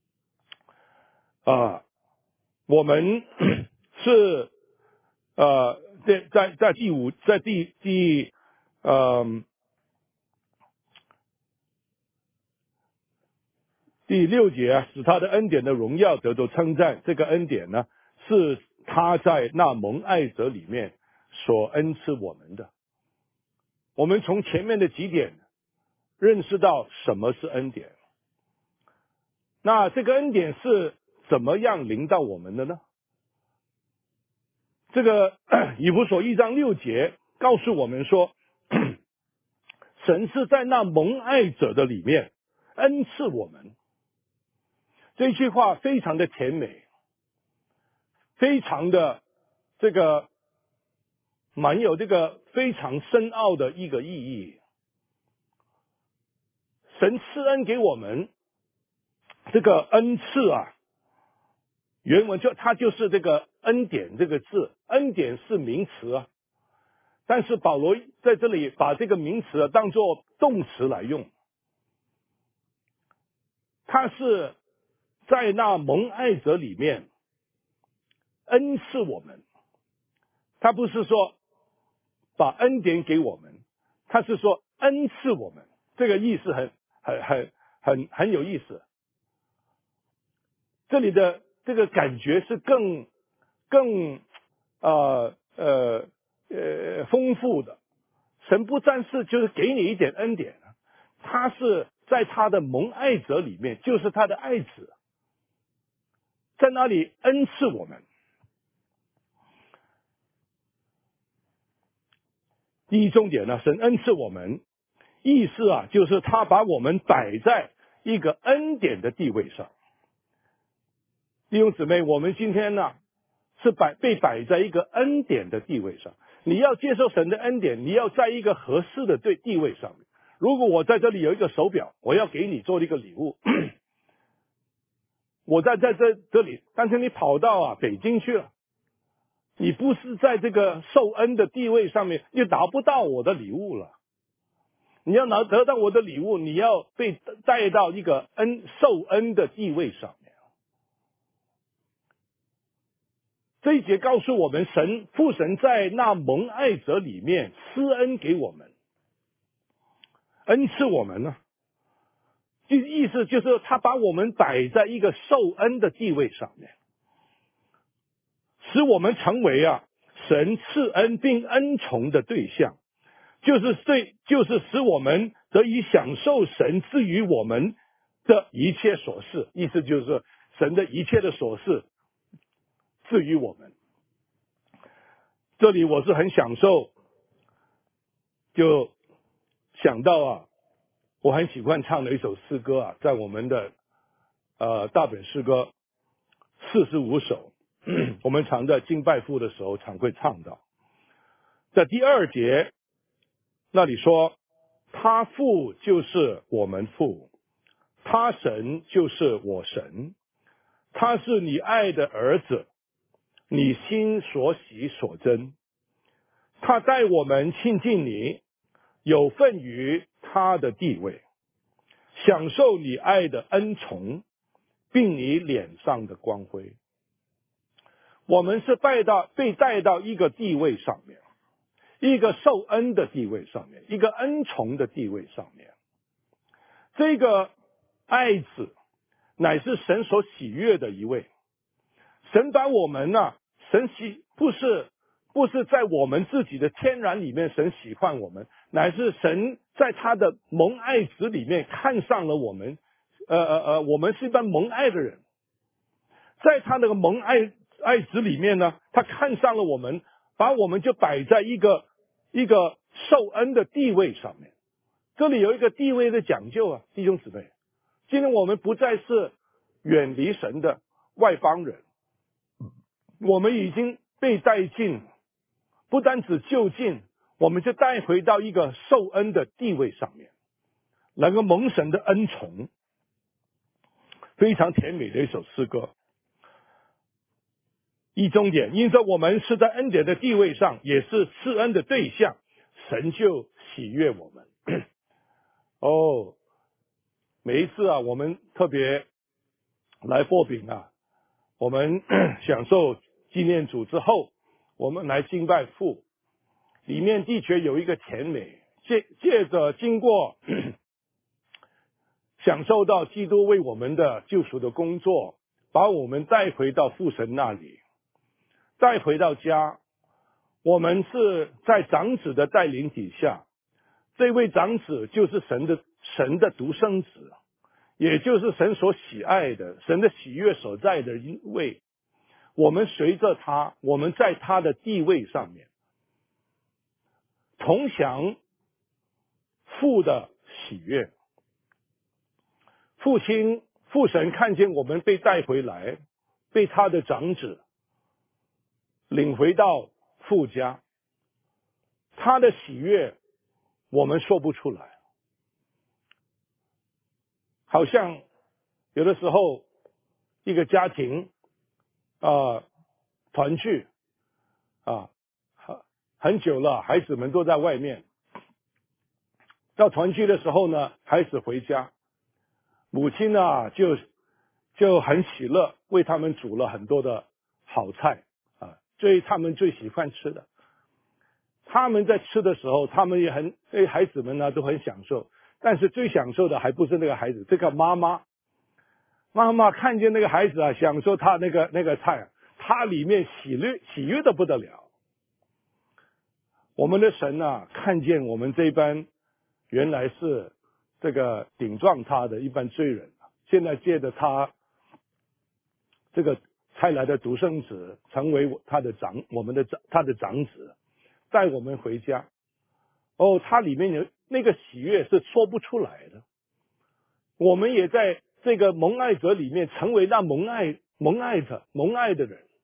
啊，我们是呃在在在第五在第第呃第六节啊，使他的恩典的荣耀得到称赞。这个恩典呢，是他在那蒙爱者里面所恩赐我们的。我们从前面的几点认识到什么是恩典。那这个恩典是怎么样临到我们的呢？这个以弗所一章六节告诉我们说，神是在那蒙爱者的里面恩赐我们。这句话非常的甜美，非常的这个蛮有这个非常深奥的一个意义。神赐恩给我们，这个恩赐啊，原文就它就是这个恩典这个字，恩典是名词啊，但是保罗在这里把这个名词啊当作动词来用。它是在那蒙爱者里面恩赐我们，他不是说把恩典给我们，他是说恩赐我们，这个意思很很很很很有意思。这里的这个感觉是更更呃呃呃丰富的。神不单是就是给你一点恩典，他是在他的蒙爱者里面，就是他的爱子，在那里恩赐我们。第一重点呢，神恩赐我们，意思啊，就是他把我们摆在一个恩典的地位上。弟兄姊妹，我们今天呢是摆被摆在一个恩典的地位上。你要接受神的恩典，你要在一个合适的对地位上面。如果我在这里有一个手表，我要给你做一个礼物，我在在这这里，但是你跑到啊北京去了，你不是在这个受恩的地位上面，你拿不到我的礼物了。你要拿得到我的礼物，你要被带到一个恩受恩的地位上面。这一节告诉我们，神父神在那蒙爱者里面施恩给我们，恩赐我们呢，这意思就是他把我们摆在一个受恩的地位上面，使我们成为啊神赐恩并恩宠的对象，就是对，就是使我们得以享受神赐予我们的一切所事，意思就是神的一切的所事赐予我们。这里我是很享受，就想到啊，我很喜欢唱的一首诗歌啊，在我们的呃大本诗歌四十五首，我们常在敬拜父的时候常会唱到。在第二节那里说，他父就是我们父，他神就是我神，他是你爱的儿子，你心所喜所珍，他带我们亲近你， 有份于他的地位，享受你爱的恩宠，并你脸上的光辉。我们是带到被带到一个地位上面，一个受恩的地位上面，一个恩宠的地位上面。这个爱子乃是神所喜悦的一位。神把我们呢、啊，神喜不是不是在我们自己的天然里面，神喜欢我们，乃是神在他的蒙爱子里面看上了我们，呃呃呃，我们是一般蒙爱的人，在他那个蒙爱爱子里面呢，他看上了我们，把我们就摆在一个一个受恩的地位上面。这里有一个地位的讲究啊，弟兄姊妹，今天我们不再是远离神的外邦人，我们已经被带进，不单只就近，我们就带回到一个受恩的地位上面，能够蒙神的恩宠。非常甜美的一首诗歌。一终点，因着我们是在恩典的地位上，也是施恩的对象，神就喜悦我们。哦，每一次啊，我们特别来擘饼啊，我们享受纪念主之后，我们来敬拜父，里面的确有一个甜美，借借着经过享受到基督为我们的救赎的工作，把我们带回到父神那里，带回到家。我们是在长子的带领底下，这位长子就是神的神的独生子，也就是神所喜爱的，神的喜悦所在的一位。我们随着他，我们在他的地位上面同享父的喜悦。父亲父神看见我们被带回来，被他的长子领回到父家，他的喜悦我们说不出来。好像有的时候一个家庭啊、呃、团聚啊，很久了，孩子们都在外面，到团聚的时候呢，孩子回家，母亲呢就就很喜乐，为他们煮了很多的好菜啊，最他们最喜欢吃的。他们在吃的时候，他们也很对孩子们呢都很享受，但是最享受的还不是那个孩子，这个妈妈，妈妈看见那个孩子啊，享受他那个那个菜，他里面喜悦喜悦的不得了。我们的神啊，看见我们这一班原来是这个顶撞他的一般罪人，现在借着他这个差来的独生子，成为他的长我们的长他的长子，带我们回家。哦，他里面有那个喜悦是说不出来的。我们也在这个蒙爱者里面成为那蒙爱蒙爱者蒙爱的人。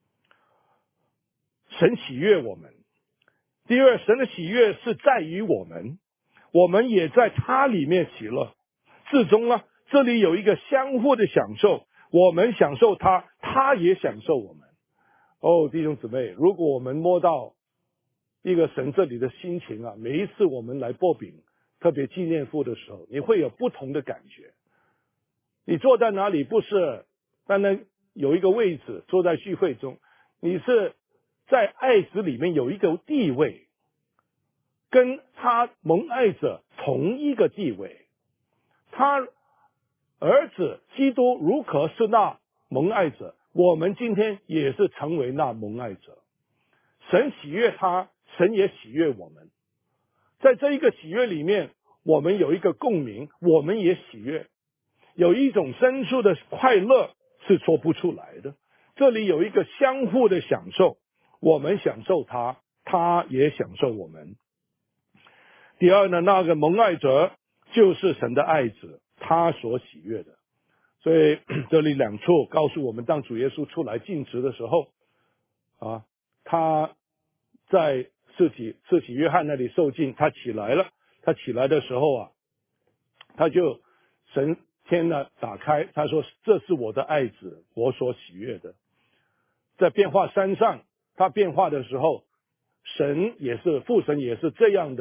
神喜悦我们。第二，神的喜悦是在于我们，我们也在他里面喜乐。至终呢，这里有一个相互的享受，我们享受他，他也享受我们。哦，弟兄姊妹，如果我们摸到一个神这里的心情啊，每一次我们来擘饼，特别纪念父的时候，你会有不同的感觉。你坐在哪里不是单单有一个位置坐在聚会中，你是在爱子里面有一个地位，跟他蒙爱者同一个地位。他儿子基督如何是那蒙爱者，我们今天也是成为那蒙爱者。神喜悦他，神也喜悦我们。在这一个喜悦里面，我们有一个共鸣，我们也喜悦，有一种深处的快乐是说不出来的。这里有一个相互的享受，我们享受他，他也享受我们。第二呢，那个蒙爱者就是神的爱子，他所喜悦的。所以这里两处告诉我们，当主耶稣出来尽职的时候啊，他在施洗施洗约翰那里受尽，他起来了，他起来的时候啊，他就神天呢打开，他说这是我的爱子，我所喜悦的。在变化山上他变化的时候，神也是父神也是这样的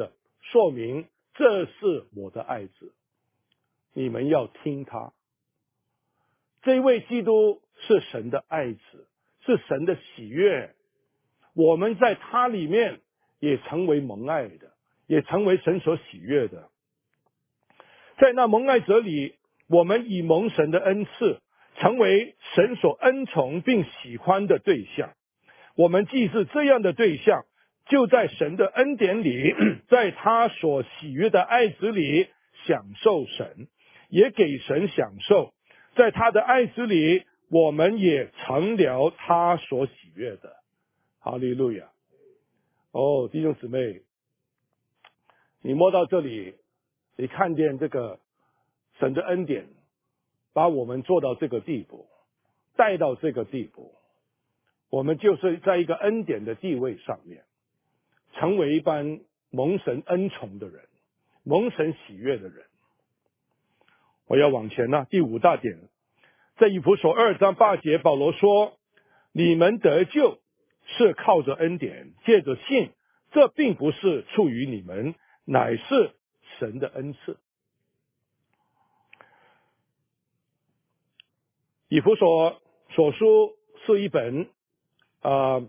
说明这是我的爱子，你们要听他。这位基督是神的爱子，是神的喜悦，我们在他里面也成为蒙爱的，也成为神所喜悦的。在那蒙爱者里，我们以蒙神的恩赐，成为神所恩宠并喜欢的对象。我们既是这样的对象，就在神的恩典里，在他所喜悦的爱子里享受神，也给神享受。在他的爱子里，我们也成了他所喜悦的。哈利路亚！哦，弟兄姊妹，你摸到这里，你看见这个神的恩典，把我们做到这个地步，带到这个地步，我们就是在一个恩典的地位上面，成为一般蒙神恩宠的人，蒙神喜悦的人。我要往前了，第五大点，在以弗所二章八节，保罗说：你们得救是靠着恩典，借着信，这并不是出于你们，乃是神的恩赐。以弗所所书是一本呃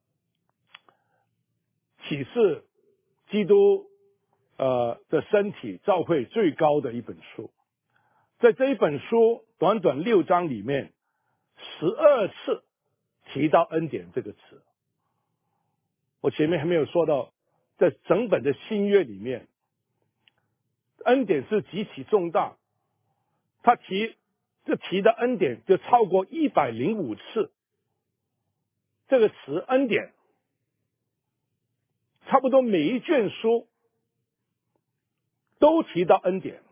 启示基督呃的身体教会最高的一本书。在这一本书短短六章里面，十二次提到恩典这个词。我前面还没有说到，在整本的新约里面，恩典是极其重大，他提这提的恩典就超过一百零五次。这个词恩典，差不多每一卷书都提到恩典。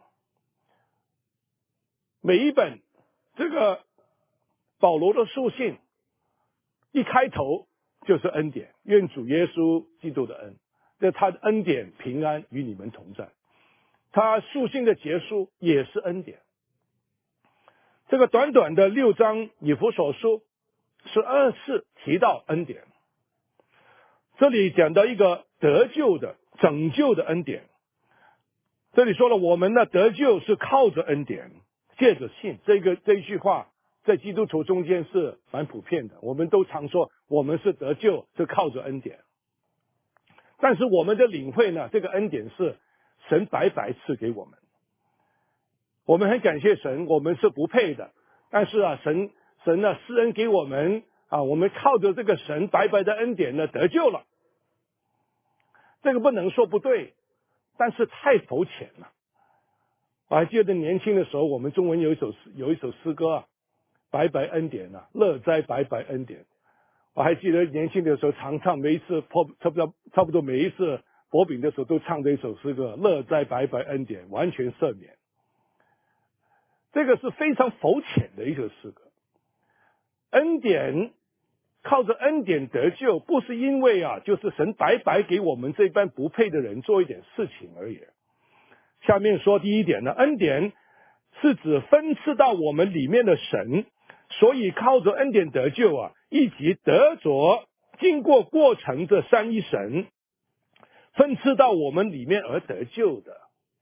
每一本这个保罗的书信一开头就是恩典，愿主耶稣基督的恩，这他的恩典平安与你们同在。他书信的结束也是恩典。这个短短的六章以弗所书十二次提到恩典。这里讲到一个得救的拯救的恩典，这里说了我们的得救是靠着恩典，借着信。这个这一句话在基督徒中间是蛮普遍的，我们都常说我们是得救是靠着恩典。但是我们的领会呢，这个恩典是神白白赐给我们，我们很感谢神，我们是不配的，但是啊神神呢施恩给我们啊，我们靠着这个神白白的恩典呢得救了。这个不能说不对，但是太肤浅了。我还记得年轻的时候，我们中文有一首有一首诗歌啊，白白恩典啊，乐哉白白恩典。我还记得年轻的时候常唱，每一次差不多差不多每一次薄饼的时候都唱这一首诗歌，乐哉白白恩典，完全赦免。这个是非常肤浅的一首诗歌。恩典，靠着恩典得救，不是因为啊，就是神白白给我们这般不配的人做一点事情而已。下面说第一点呢，恩典是指分赐到我们里面的神，所以靠着恩典得救啊，以及得着经过过程这三一神分赐到我们里面而得救的。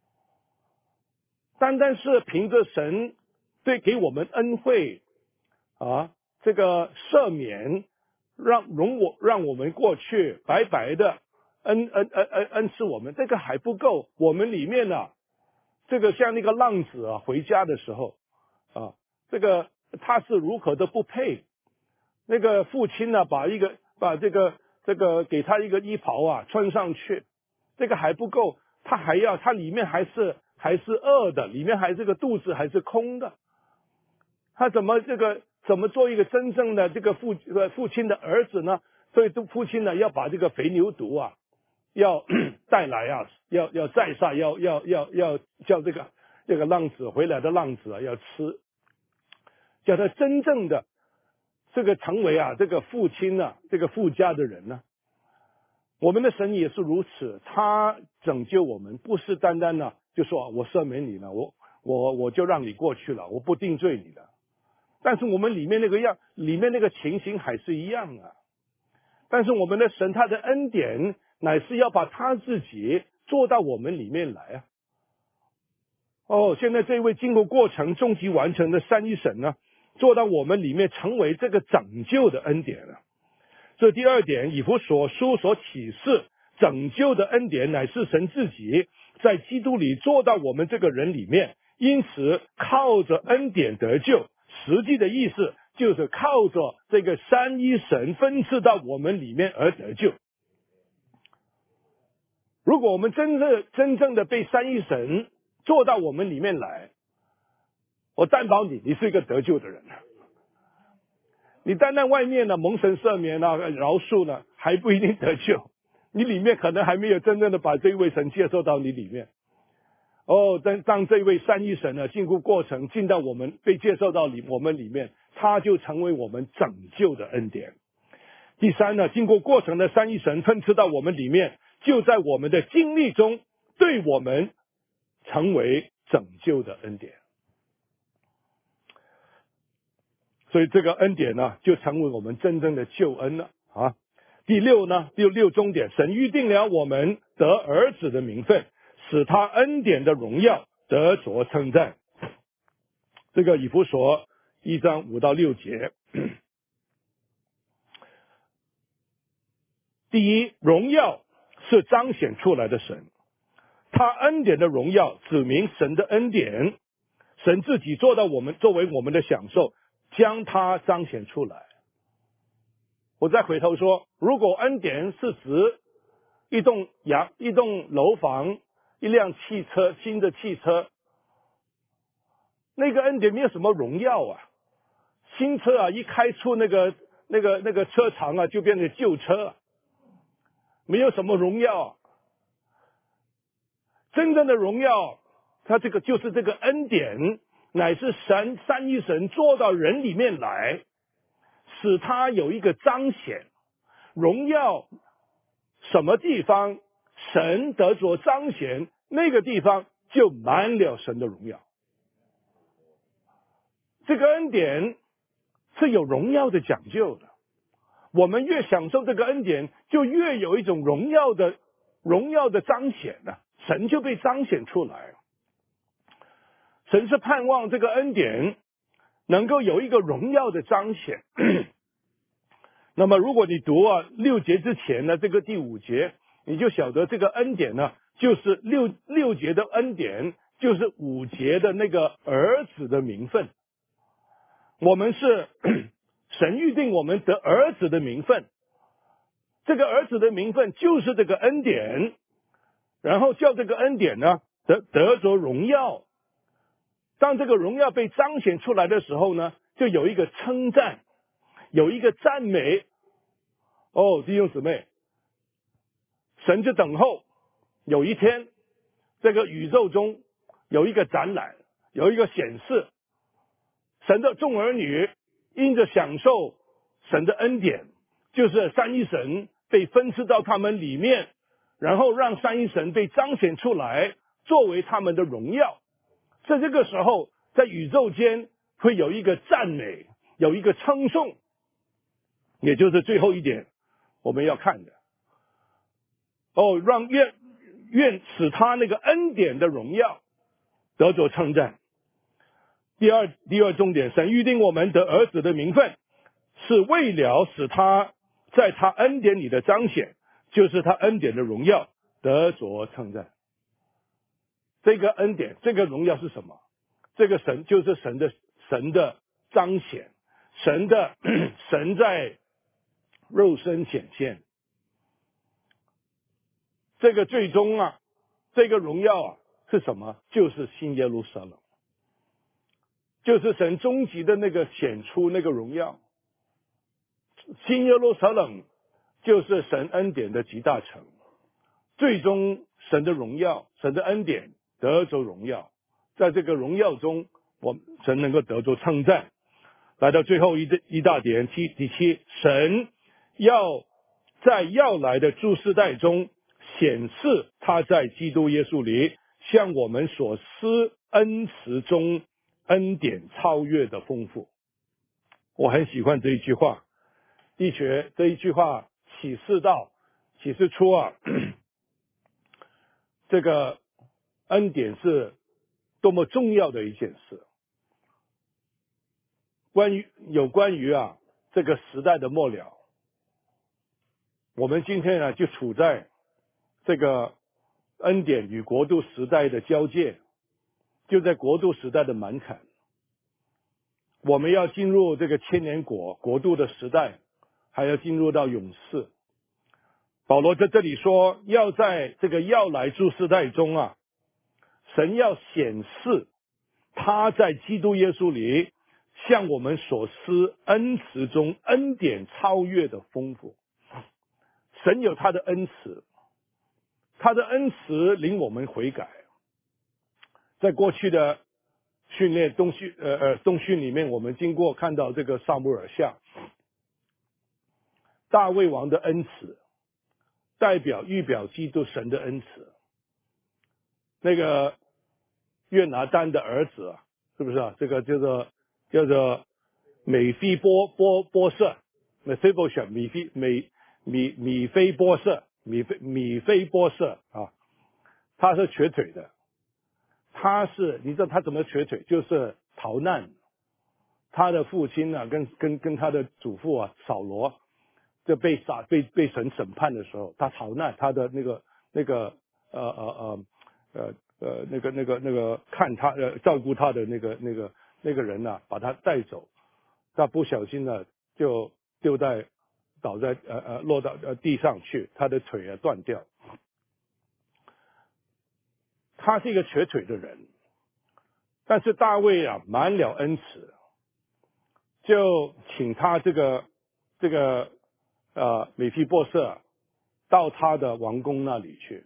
单单是凭着神对给我们恩惠啊，这个赦免，让容我让我们过去白白的恩恩恩恩恩赐我们，这个还不够。我们里面呢、啊，这个像那个浪子啊，回家的时候啊，这个他是如何的不配。那个父亲呢，把一个把这个这个给他一个衣袍啊穿上去，这个还不够，他还要他里面还是还是饿的，里面还这个肚子还是空的。他怎么这个怎么做一个真正的这个父呃父亲的儿子呢？所以父亲呢要把这个肥牛犊啊要带来啊，要要宰杀，要要要要叫这个这个浪子回来的浪子啊要吃，叫他真正的这个成为啊这个父亲啊这个父家的人呢。我们的神也是如此，他拯救我们，不是单单呢就说我赦免你了，我我我就让你过去了，我不定罪你了。但是我们里面那个样，里面那个情形还是一样啊。但是我们的神他的恩典乃是要把他自己做到我们里面来啊。哦，现在这位经过过程终极完成的三一神呢，做到我们里面成为这个拯救的恩典了。这第二点，以弗所书所启示拯救的恩典乃是神自己在基督里做到我们这个人里面，因此靠着恩典得救，实际的意思就是靠着这个三一神分赐到我们里面而得救。如果我们真正真正的被三一神做到我们里面来，我担保你，你是一个得救的人。你单单外面呢蒙神赦免啊、饶恕呢，还不一定得救。你里面可能还没有真正的把这位神接受到你里面。哦，当当这位三一神呢经过过程进到我们被接受到里我们里面，他就成为我们拯救的恩典。第三呢，经过过程的三一神分赐到我们里面，就在我们的经历中对我们成为拯救的恩典。所以这个恩典呢，就成为我们真正的救恩了啊。第六呢，第六重点，神预定了我们得儿子的名分，使他恩典的荣耀得着称赞。这个以弗所一章五到六节。第一，荣耀是彰显出来的神，他恩典的荣耀指明神的恩典，神自己做到我们作为我们的享受，将它彰显出来。我再回头说，如果恩典是指一栋洋一栋楼房、一辆汽车、新的汽车，那个恩典没有什么荣耀啊。新车啊，一开出那个那个那个车厂啊，就变成旧车啊，没有什么荣耀啊。真正的荣耀，它这个就是这个恩典，乃是神三一神做到人里面来，使他有一个彰显。荣耀什么地方神得着彰显，那个地方就满了神的荣耀。这个恩典是有荣耀的讲究的，我们越享受这个恩典，就越有一种荣耀的荣耀的彰显呢、啊，神就被彰显出来。神是盼望这个恩典能够有一个荣耀的彰显。那么如果你读啊六节之前呢，这个第五节，你就晓得这个恩典呢，就是六六节的恩典，就是五节的那个儿子的名分。我们是神预定我们得儿子的名分，这个儿子的名分就是这个恩典，然后叫这个恩典呢得得着荣耀。当这个荣耀被彰显出来的时候呢，就有一个称赞，有一个赞美。哦，弟兄姊妹，神就等候有一天，这个宇宙中有一个展览，有一个显示，神的众儿女因着享受神的恩典，就是三一神被分赐到他们里面，然后让三一神被彰显出来，作为他们的荣耀。在这个时候，在宇宙间会有一个赞美，有一个称颂，也就是最后一点我们要看的。哦，让愿愿使他那个恩典的荣耀得着称赞。第二第二重点，神预定我们得儿子的名分，是为了使他在他恩典里的彰显，就是他恩典的荣耀得着称赞。这个恩典，这个荣耀是什么？这个神就是神的神的彰显，神的神在肉身显现。这个最终啊，这个荣耀啊是什么？就是新耶路撒冷，就是神终极的那个显出那个荣耀。新耶路撒冷就是神恩典的集大成，最终神的荣耀，神的恩典得着荣耀，在这个荣耀中，我们神能够得着称赞。来到最后一一大点，第第七，神要在要来的诸世代中显示他在基督耶稣里向我们所施恩慈中恩典超越的丰富。我很喜欢这一句话，的确这一句话启示到启示出啊， 这个恩典是多么重要的一件事。关于有关于啊这个时代的末了，我们今天呢就处在这个恩典与国度时代的交界，就在国度时代的门槛。我们要进入这个千年国国度的时代，还要进入到永世。保罗在这里说，要在这个要来诸世代中啊，神要显示他在基督耶稣里向我们所施恩慈中恩典超越的丰富。神有他的恩慈，他的恩慈领我们悔改。在过去的训练东训呃呃东训里面，我们经过看到这个撒母耳下大卫王的恩慈，代表预表基督神的恩慈。那个约拿单的儿子啊，是不是啊？这个叫做叫做美菲波波波设，美菲波设米菲美米米菲波设米菲米菲波设啊，他是瘸腿的。他是你知道他怎么瘸腿？就是逃难。他的父亲呢、啊，跟跟跟他的祖父啊扫罗，就被杀被被神审判的时候，他逃难，他的那个那个呃呃呃呃呃那个那个那个看他呃照顾他的那个那个那个人呢、啊，把他带走，他不小心呢就丢在倒在呃呃落到呃地上去，他的腿啊断掉。他是一个瘸腿的人，但是大卫啊满了恩慈，就请他这个这个呃美菲波设到他的王宫那里去，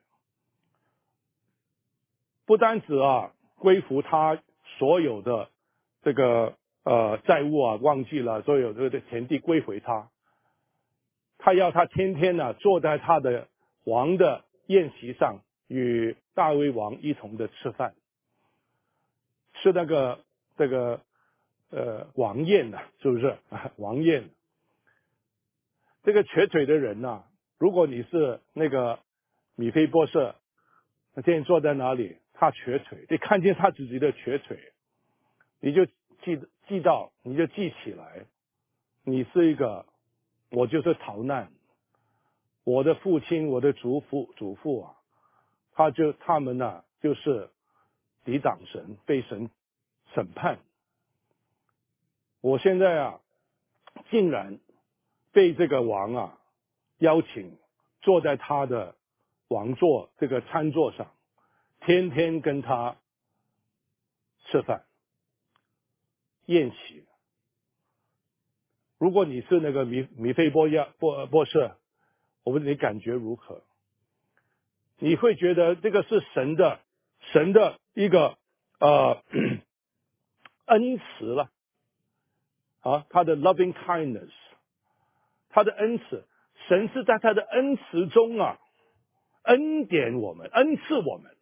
不单止啊归服他所有的这个呃债务啊，忘记了所有的田地归回他，他要他天天呢、啊、坐在他的王的宴席上，与大卫王一同的吃饭，吃那个这个呃王宴呐、啊，是不是王宴？这个瘸腿的人呐、啊，如果你是那个米菲波设，他天天坐在哪里？他瘸腿，你看见他自己的瘸腿，你就记记到，你就记起来，你是一个，我就是逃难，我的父亲，我的祖父祖父啊，他就他们呐、啊，就是抵挡神，被神审判。我现在啊，竟然被这个王啊邀请坐在他的王座这个餐桌上，天天跟他吃饭宴席。如果你是那个米米菲波亚波波设，我问你感觉如何？你会觉得这个是神的神的一个呃恩慈了啊，他的 loving kindness， 他的恩慈，神是在他的恩慈中啊恩典我们，恩赐我们，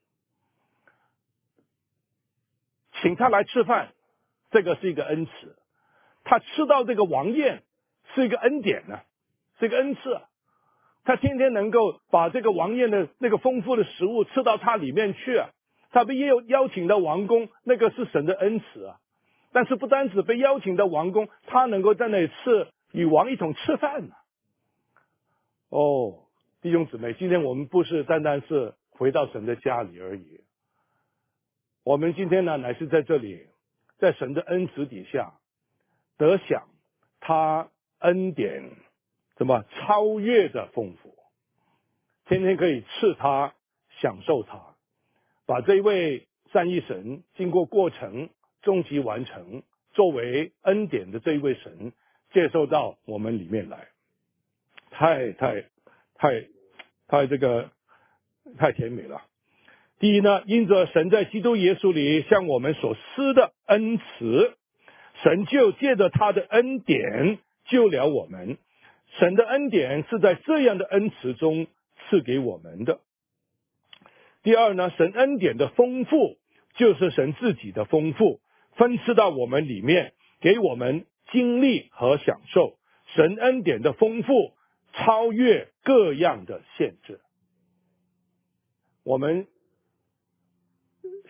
请他来吃饭，这个是一个恩赐。他吃到这个王宴是一个恩典呢、啊，是一个恩赐、啊。他天天能够把这个王宴的那个丰富的食物吃到他里面去啊，他被邀邀请到王宫，那个是神的恩赐啊。但是不单只被邀请到王宫，他能够在那里吃，与王一同吃饭啊。哦，弟兄姊妹，今天我们不是单单是回到神的家里而已，我们今天呢，乃是在这里，在神的恩慈底下，得享他恩典什么超越的丰富，天天可以吃他，享受他，把这一位三一神经过过程终极完成，作为恩典的这一位神接受到我们里面来，太太太太这个太甜美了。第一呢，因着神在基督耶稣里向我们所施的恩慈，神就借着他的恩典救了我们。神的恩典是在这样的恩慈中赐给我们的。第二呢，神恩典的丰富就是神自己的丰富，分赐到我们里面，给我们经历和享受。神恩典的丰富超越各样的限制。我们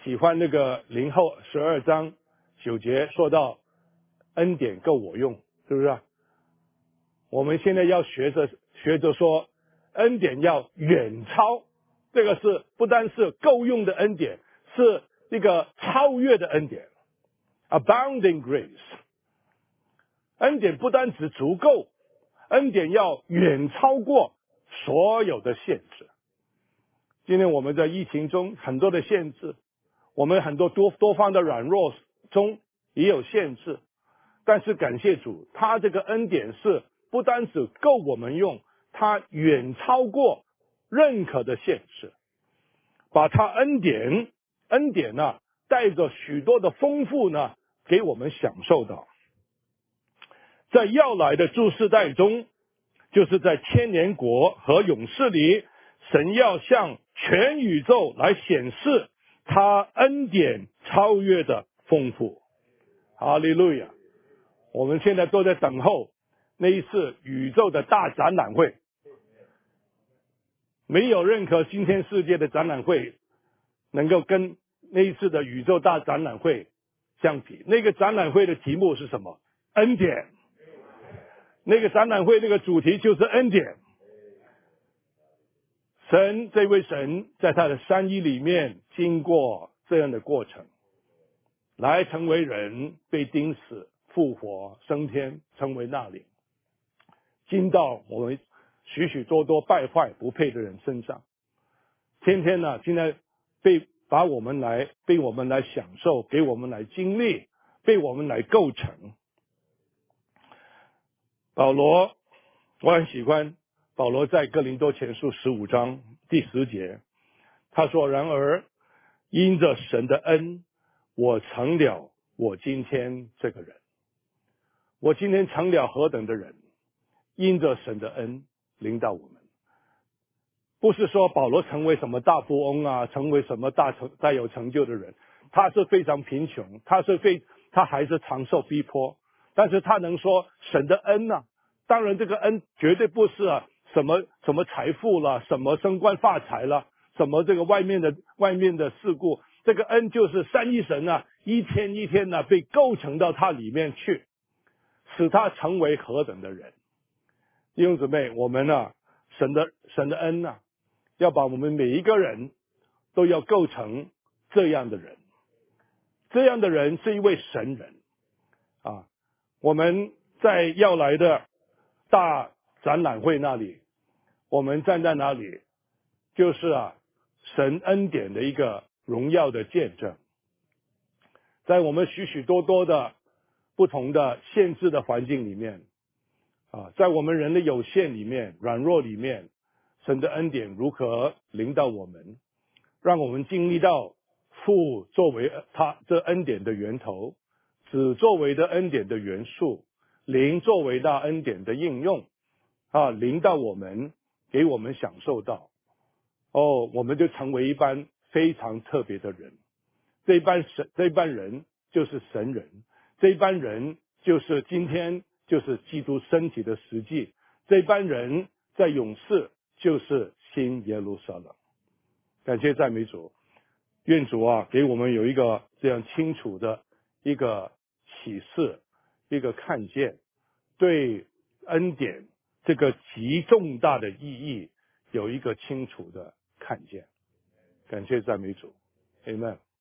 喜欢那个林后十二章九节说到恩典够我用，是不是啊？我们现在要学着学着说，恩典要远超，这个是不单是够用的恩典，是一个超越的恩典 ，abounding grace。恩典不单只足够，恩典要远超过所有的限制。今天我们在疫情中很多的限制，我们很多多多方的软弱中也有限制，但是感谢主，他这个恩典是不单只够我们用，他远超过任何的限制，把他恩典恩典呢、啊、带着许多的丰富呢给我们享受到。在要来的诸世代中，就是在千年国和勇士里，神要向全宇宙来显示他恩典超越的丰富。哈利路亚！我们现在都在等候那一次宇宙的大展览会，没有任何今天世界的展览会能够跟那一次的宇宙大展览会相比。那个展览会的题目是什么？恩典。那个展览会那个主题就是恩典。神，这位神在他的三一里面经过这样的过程，来成为人，被钉死、复活、升天，成为那灵，进到我们许许多多败坏不配的人身上，天天呢，现在被把我们来被我们来享受，给我们来经历，被我们来构成。保罗，我很喜欢保罗在哥林多前书十五章第十节，他说：“然而因着神的恩，我成了我今天这个人。我今天成了何等的人，因着神的恩临到我们。”不是说保罗成为什么大富翁啊，成为什么大成大有成就的人，他是非常贫穷，他是非他还是常受逼迫，但是他能说神的恩啊，当然这个恩绝对不是啊什么什么财富了，什么升官发财了，什么这个外面的外面的事故，这个恩就是三一神啊，一天一天呢被构成到他里面去，使他成为何等的人。弟兄姊妹，我们啊神的神的恩啊，要把我们每一个人都要构成这样的人，这样的人是一位神人啊。我们在要来的大展览会那里，我们站在那里，就是啊神恩典的一个荣耀的见证。在我们许许多多的不同的限制的环境里面啊，在我们人的有限里面、软弱里面，神的恩典如何临到我们，让我们经历到父作为他这恩典的源头，子作为的恩典的元素，灵作为那恩典的应用啊，临到我们，给我们享受到，哦，我们就成为一班非常特别的人。这一班神，这一班人就是神人，这一班人就是今天就是基督身体的实际，这一班人在永世就是新耶路撒冷。感谢赞美主，愿主啊给我们有一个这样清楚的一个启示，一个看见，对恩典这个极重大的意义有一个清楚的看见。感谢赞美主 Amen。